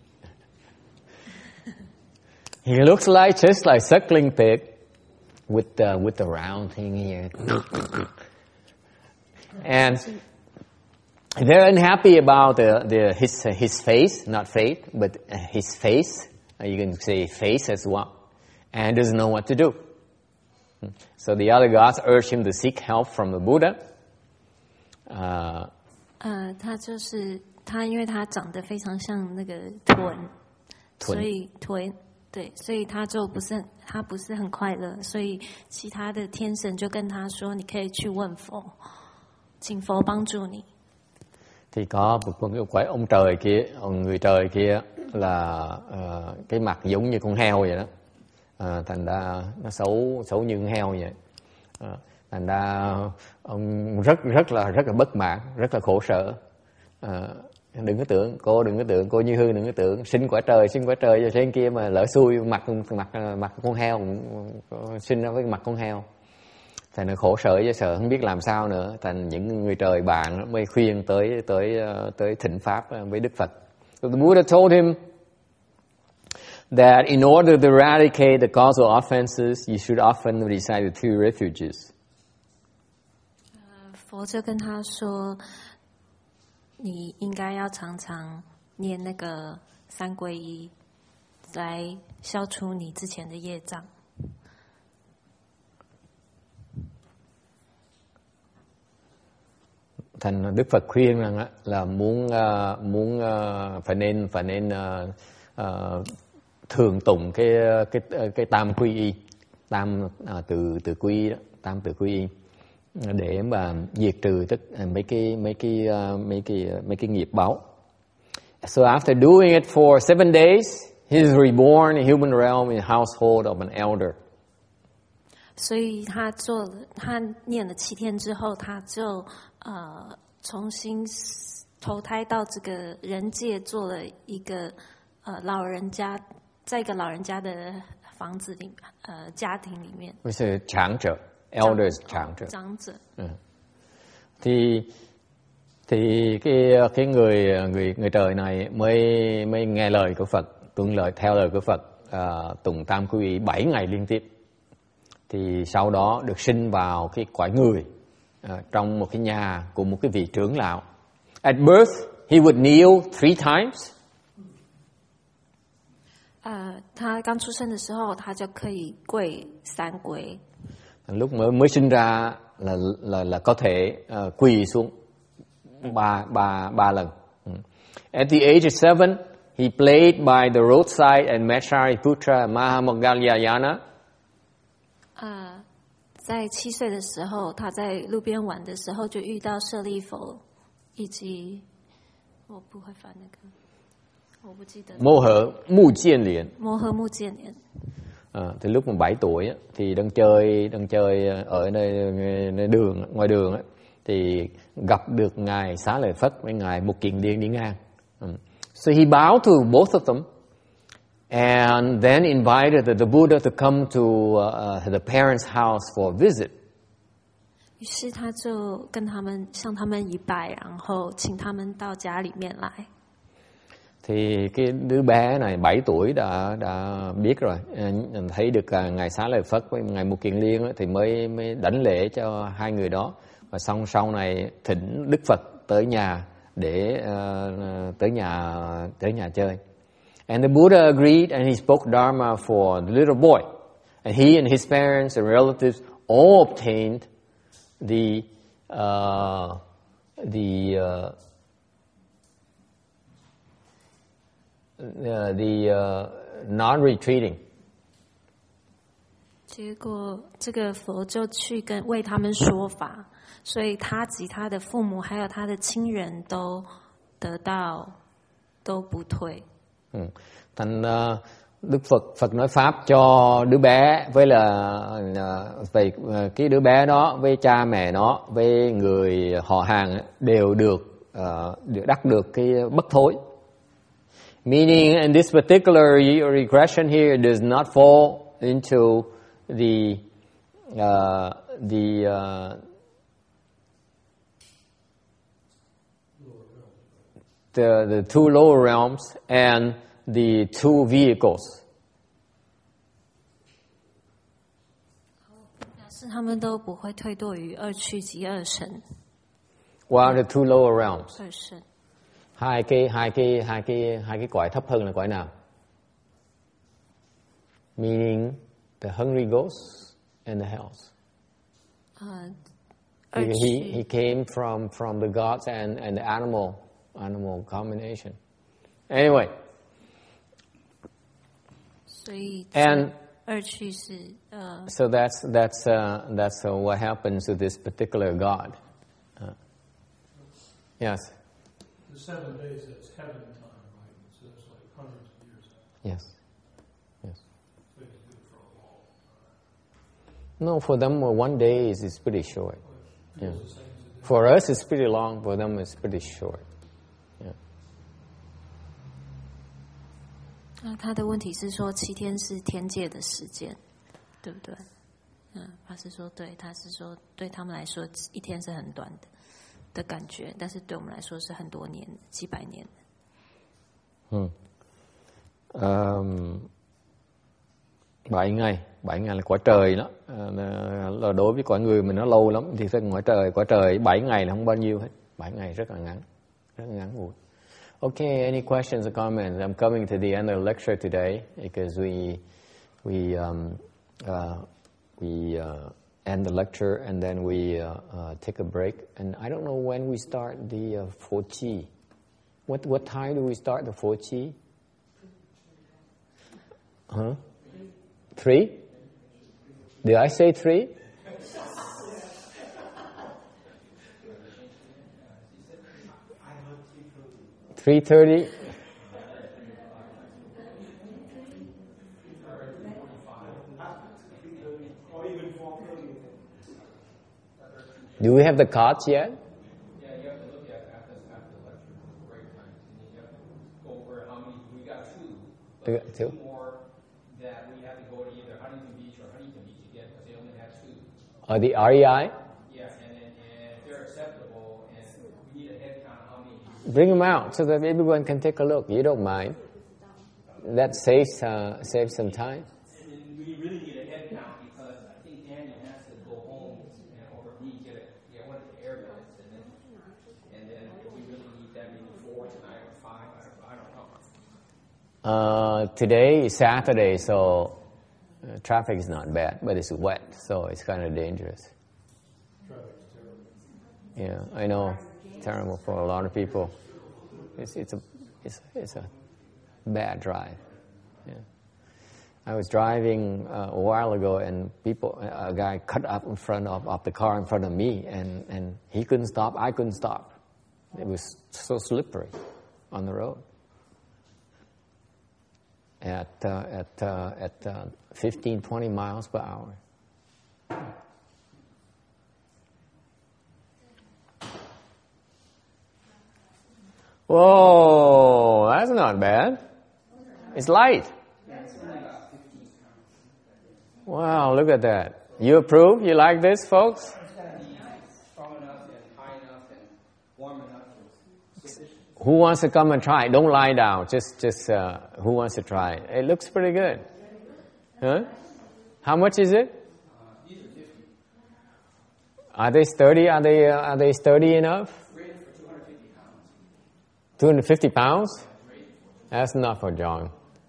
He looks just like suckling pig with the round thing here. And they're unhappy about his face, not fate, but his face. You can say face as well. And doesn't know what to do. So the other gods urge him to seek help from the Buddha. 他就是他，因为他长得非常像那个豚，所以所以他不是很快乐，所以其他的天神就跟他说：“你可以去问佛，请佛帮助你。” Thì có một quái ông trời kia, người trời kia là cái mặt giống như con heo vậy đó. Thành ra nó xấu như con heo vậy. Thành ra ông rất là bất mãn, rất là khổ sở. Đừng có tưởng cô Như Hương đừng có tưởng sinh quả trời cho trên kia mà lỡ xui mặt con heo, sinh ra với mặt con heo. Thành nó khổ sở với sợ không biết làm sao nữa. Thành những người trời bạn mới khuyên tới thỉnh pháp với Đức Phật. So the Buddha told him that in order to eradicate the causal offenses, you should often recite the three refuges. 佛就跟他说，你应该要常常念那个三皈依，来消除你之前的业障。 Thành Đức Phật khuyên rằng là muốn phải nên thường tụng cái tam quy y, từ quy y đó, tam từ quy y, để mà diệt trừ tất mấy cái nghiệp báo. So after doing it for 7 days, he is reborn in human realm in the household of an elder. 所以他念了7天之后，他就重新投胎到这个人界，做了一个老人家，在一个老人家的房子里，家庭里面。 是长者 ，elders 长者。 长者。 Thì cái người trời này mới nghe lời của Phật, theo lời của Phật, tụng tam quy y 7 ngày liên tiếp. Thì sau đó được sinh vào cái cõi người, trong một cái nhà của một cái vị trưởng lão. At birth, he would kneel 3 times. 他刚出生的时候，他就可以跪3跪。 Lúc mới sinh ra là có thể quỳ xuống ba lần. At the age of 7, he played by the roadside and met Shariputra Mahamoggallana. 在7岁的时候，他在路边玩的时候就遇到舍利弗，以及我不会翻那个，我不记得。 摩诃目犍連。 摩诃目犍連。 Từ lúc mà 7 tuổi á, thì đang chơi ở ngoài đường á, thì gặp được ngài Xá Lợi Phất với ngài Mục Kiền Liên đi ngang. So he bowed to both of them and then invited the Buddha to come to the parents' house for a visit. 于是他就跟向他们一拜，然后请他们到家里面来。 Thì cái đứa bé này 7 tuổi đã biết rồi, thấy được ngài Xá Lợi Phất với ngài Mục Kiền Liên thì mới đảnh lễ cho hai người đó, và xong sau này thỉnh Đức Phật tới nhà để tới nhà chơi. And the Buddha agreed and he spoke Dharma for the little boy, and he and his parents and relatives all obtained the non-retreating. 结果这个佛就去为他们说法，所以他及他的父母还有他的亲人都得到都不退。 Thành Đức Phật nói pháp cho đứa bé với về cái đứa bé đó với cha mẹ nó với người họ hàng đều đắc được cái bất thối. Meaning, in this particular regression here, it does not fall into the two lower realms and the two vehicles. 是他们都不会退堕于2趣及2乘。 What are the two lower realms? 2乘。 Hai cái cõi thấp hơn là cõi nào? Meaning the hungry ghosts and the hells. He came from the gods and the animal combination. Anyway. 所以 and 2趣是 So that's what happens to this particular god. Yes. The 7 days, that's heaven time, right? So it's like hundreds of years out. Yes. So it's good for a long time. No, for them 1 day is pretty short. Yeah. The same as it is. For us it's pretty long, for them it's pretty short. Yeah. 他的问题是说7天是天界的时间，对不对？法师说对，他是说对他们来说1天是很短的感觉，但是对我们来说是很多年，几百年。 7 ngày là quả trời đó. Là đối với quả người mình nó lâu lắm thì thật quả trời 7 ngày là không bao nhiêu hết. 7 ngày rất là ngắn ngủi. Okay, any questions or comments? I'm coming to the end of the lecture today because we end the lecture and then we take a break. And I don't know when we start the 4Chi. What time do we start the 4Chi? 3? Did I say 3? I heard 3:30. Do we have the cards yet? Yeah, you have to look at after the lecture, break time, and you have to go over how many. We got 2. But 2 more that we have to go to either Huntington Beach or Huntington Beach again because they only have 2. The REI? Yeah, and if they're acceptable, and we need a head count of how many. Bring them out so that everyone can take a look. You don't mind. That saves some time. And we really need a head count because I think Daniel has to go home and over me get one of the airlines, and then we really need that maybe 4 tonight or 5. I don't know. Today is Saturday, so traffic is not bad, but it's wet, so it's kind of dangerous. Yeah, I know, terrible for a lot of people. It's a bad drive. Yeah. I was driving a while ago, and a guy cut up in front of the car in front of me, and he couldn't stop. I couldn't stop. It was so slippery on the road. At 15, 20 miles per hour. Whoa, that's not bad. It's light. Wow, look at that. You approve? You like this, folks? It's got to be strong enough and high enough and warm enough and sufficient. Who wants to come and try? Don't lie down. Just who wants to try? It looks pretty good. Huh? How much is it? These are 50. Are they sturdy? Are they sturdy enough? Rated for 250 pounds. 250 pounds? That's enough for John.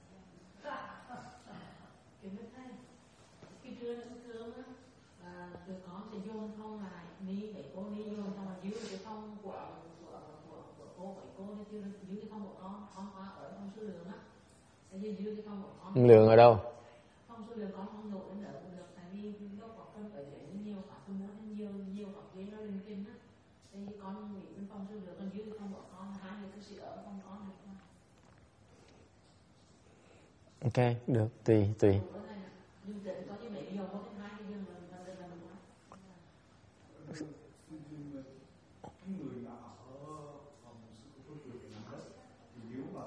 Khi trưa nó cơm á, tụi con sẽ vô thông lại ni để cô ni vô thông là dưới cái thông của cô vậy cô nó chưa dưới cái thông của con hóa ở thông số lượng á, sẽ dưới cái thông của con. Lượng ở đâu? Thông số lượng con không nổi đến đỡ cũng được, tại vì nó có cân phải để nhiều hoặc tôi muốn nhiều hoặc giấy nó lên trên á, thì con nghĩ bên thông số lượng con dưới cái thông của con hai người cứ sẽ ở thông con được không? Ok, được, tùy. Nhưng để có cái mẹ dầu có cái hai cái dương là cái người mà ở phòng số trường đó thì nếu mà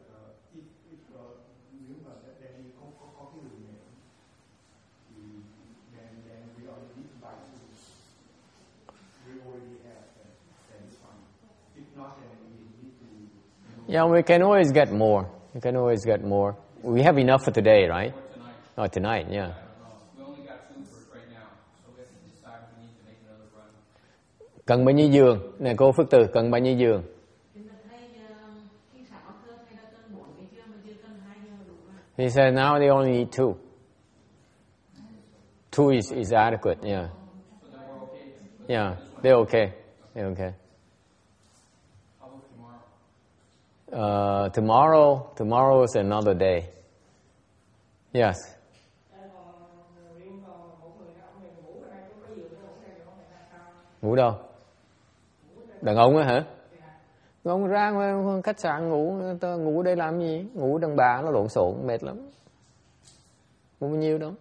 đang có cái người này thì đang we already buy we already have then it's fine. If not, then we need to. Yeah, we can always get more. We can always get more. We have enough for today, right? Or tonight. Tonight, yeah. We only got 2 for right now, so we have to decide if we need to make another run. Cần bao nhiêu giường? Nè cô Phước Từ, cần bao nhiêu giường? He said now they only need 2. 2 is adequate, yeah. So then we're okay. Yeah, they're okay. They're okay. How about tomorrow? Tomorrow is another day. Yes. Ngủ đâu? Đàn ông á hả? Đàn ông ra ngoài khách sạn ngủ đây làm gì? Ngủ đàn bà nó lộn xộn mệt lắm. Ngủ bao nhiêu đâu?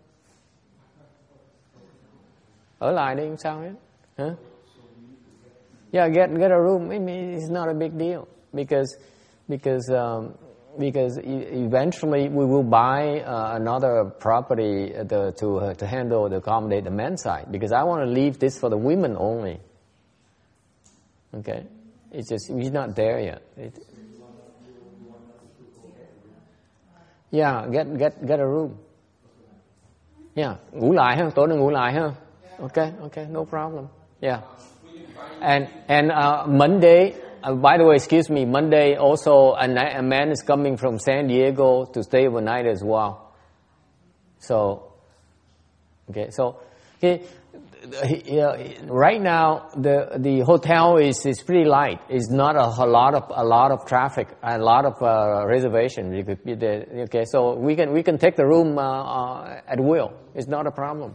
Ở lại đây không sao hết. Hả? Yeah, get a room. I mean, it's not a big deal because eventually we will buy another property to handle, to accommodate the men's side. Because I want to leave this for the women only. Okay, it's just we're not there yet. Yeah, get a room. Yeah, ngủ lại ha, tối nay ngủ lại ha. Okay, no problem. Yeah. And Monday, by the way, excuse me, Monday also a man is coming from San Diego to stay overnight as well. So, okay, right now the hotel is pretty light. It's not a lot of traffic, a lot of reservation. You could be there. Okay, so we can take the room at will. It's not a problem.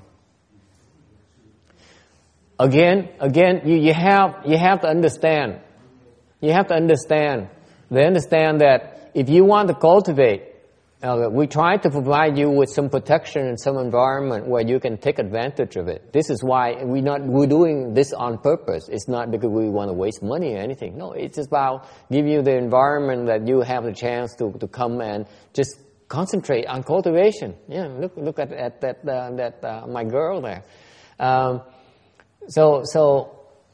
Again, you have to understand. You have to understand. They understand that if you want to cultivate, we try to provide you with some protection and some environment where you can take advantage of it. This is why we're doing this on purpose. It's not because we want to waste money or anything. No, it's about giving you the environment that you have the chance to come and just concentrate on cultivation. Yeah, look at that my girl there. So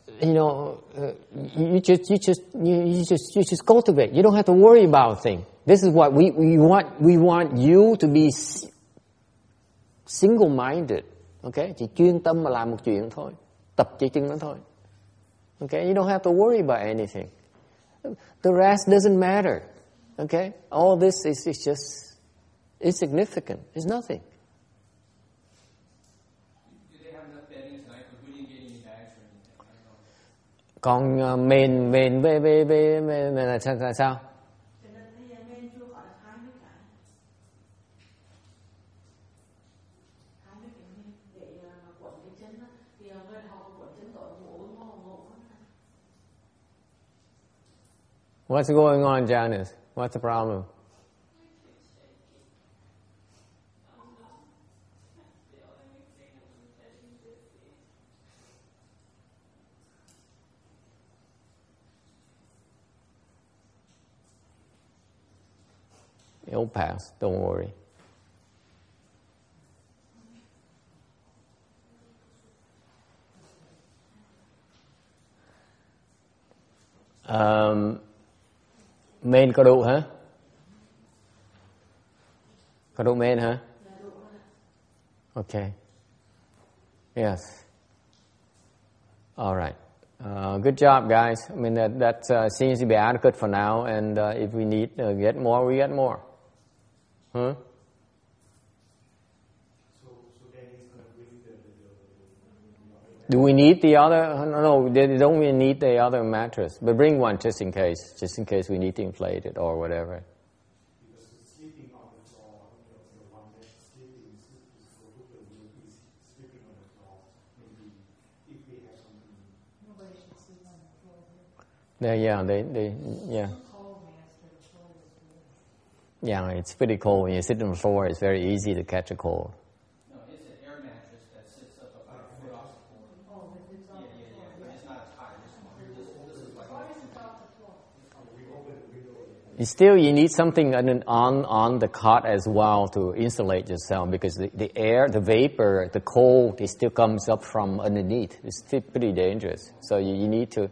you just cultivate. You don't have to worry about things. This is what we want. We want you to be single-minded. Okay, chỉ chuyên tâm mà làm một chuyện thôi, tập chỉ chừng đó thôi. Okay, you don't have to worry about anything. The rest doesn't matter. Okay, all this is just insignificant. It's nothing. Do they have enough bedding tonight? Because we didn't get any bags or anything. Còn mền về là sao? What's going on, Janice? What's the problem? It'll pass. Don't worry. Men có đủ hả? Có đủ men hả? Okay. Yes. All right. Good job, guys. I mean, that seems to be adequate for now, and if we need to get more, we get more. Huh? So then he's going to bring the Do we need the other? No, they don't really need the other mattress. But bring one just in case we need to inflate it or whatever. Because sleeping on the floor, the one that's sleeping is for people will be sleeping on the floor. Maybe if they have something. Nobody should sleep on the floor. Yeah, it's pretty cold. When you sit on the floor, it's very easy to catch a cold. No, it's an air mattress that sits up about a foot off the floor. Oh, but it's on the floor. But it's not as high as this one. This is like. Why is it off the floor? Still, you need something on the cot as well to insulate yourself, because the air, the vapor, the cold, it still comes up from underneath. It's still pretty dangerous. So you need to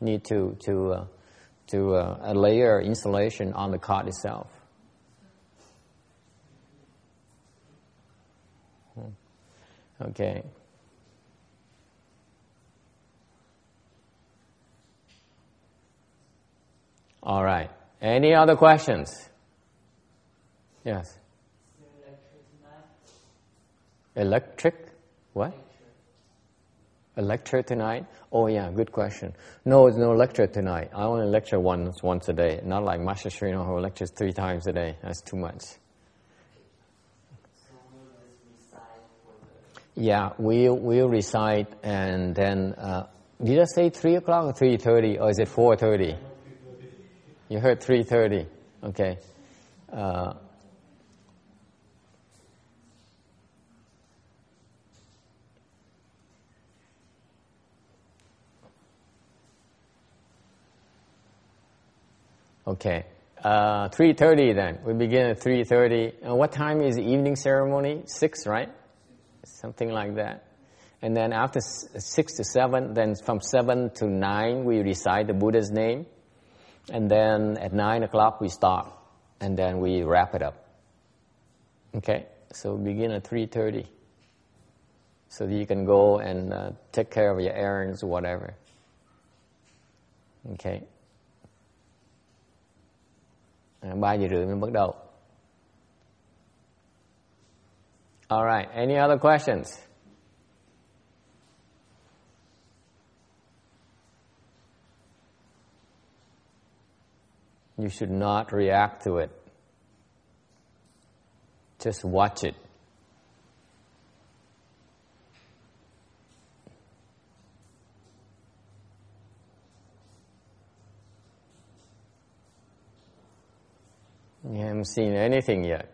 a layer insulation on the cot itself. Okay. All right. Any other questions? Yes. Electric? What? Lecture tonight? Oh yeah, good question. No, it's no lecture tonight. I only lecture once a day. Not like Master Srino who lectures 3 times a day. That's too much. Yeah, we'll recite, and then did I say 3 o'clock or 3:30, or is it 4:30? You heard 3:30. Okay. Okay. 3:30 then. We begin at 3:30. What time is the evening ceremony? 6, right? Something like that. And then after 6 to 7, then from 7 to 9, we recite the Buddha's name. And then at 9 o'clock, we stop. And then we wrap it up. Okay, so begin at 3:30. So that you can go and take care of your errands or whatever. Okay. 3 giờ rưỡi mới bắt đầu. All right, any other questions? You should not react to it. Just watch it. You haven't seen anything yet.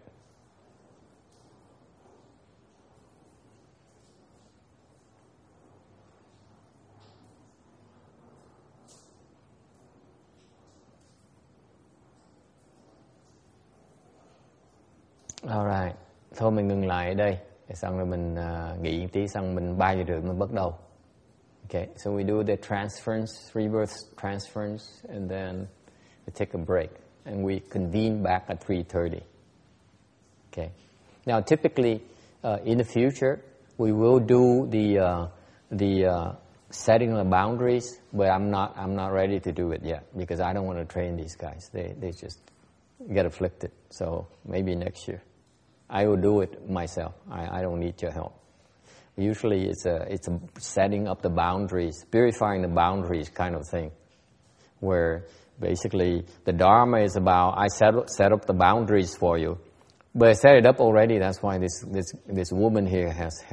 Alright, thôi mình ngừng lại ở đây. Xong rồi mình nghỉ một tí, xong mình 3 giờ rưỡi mình bắt đầu. Okay, so we do the transference, rebirth transference, and then we take a break. And we convene back at 3:30. Okay. Now, typically, in the future, we will do the setting of the boundaries, but I'm not ready to do it yet because I don't want to train these guys. They just get afflicted. So maybe next year, I will do it myself. I don't need your help. Usually, it's a setting up the boundaries, purifying the boundaries kind of thing, where basically, the Dharma is about, I set up the boundaries for you. But I set it up already, that's why this woman here has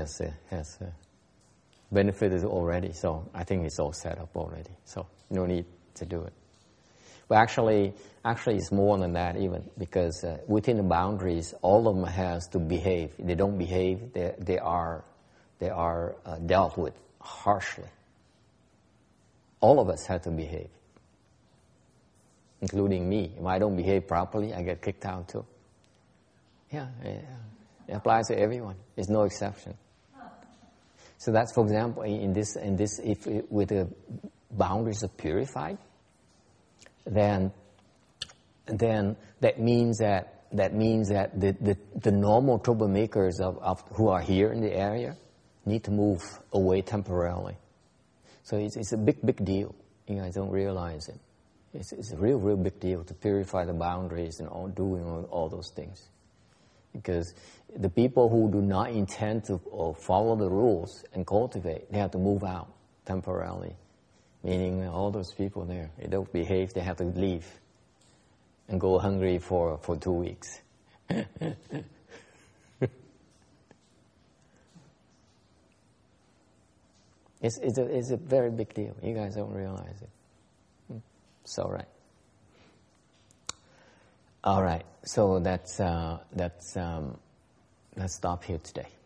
benefited already. So I think it's all set up already. So no need to do it. But actually it's more than that even, because within the boundaries, all of them has to behave. If they don't behave, they are dealt with harshly. All of us have to behave, including me. If I don't behave properly, I get kicked out too. Yeah, it applies to everyone. There's no exception. So that's, for example, in this, if with the boundaries are purified, then that means that the normal troublemakers of who are here in the area need to move away temporarily. So it's a big deal. You guys don't realize it. It's a real big deal to purify the boundaries and doing all those things. Because the people who do not intend to follow the rules and cultivate, they have to move out temporarily. Meaning all those people there, they don't behave, they have to leave and go hungry for 2 weeks. It's a very big deal. You guys don't realize it. It's all right. All right. So let's stop here today.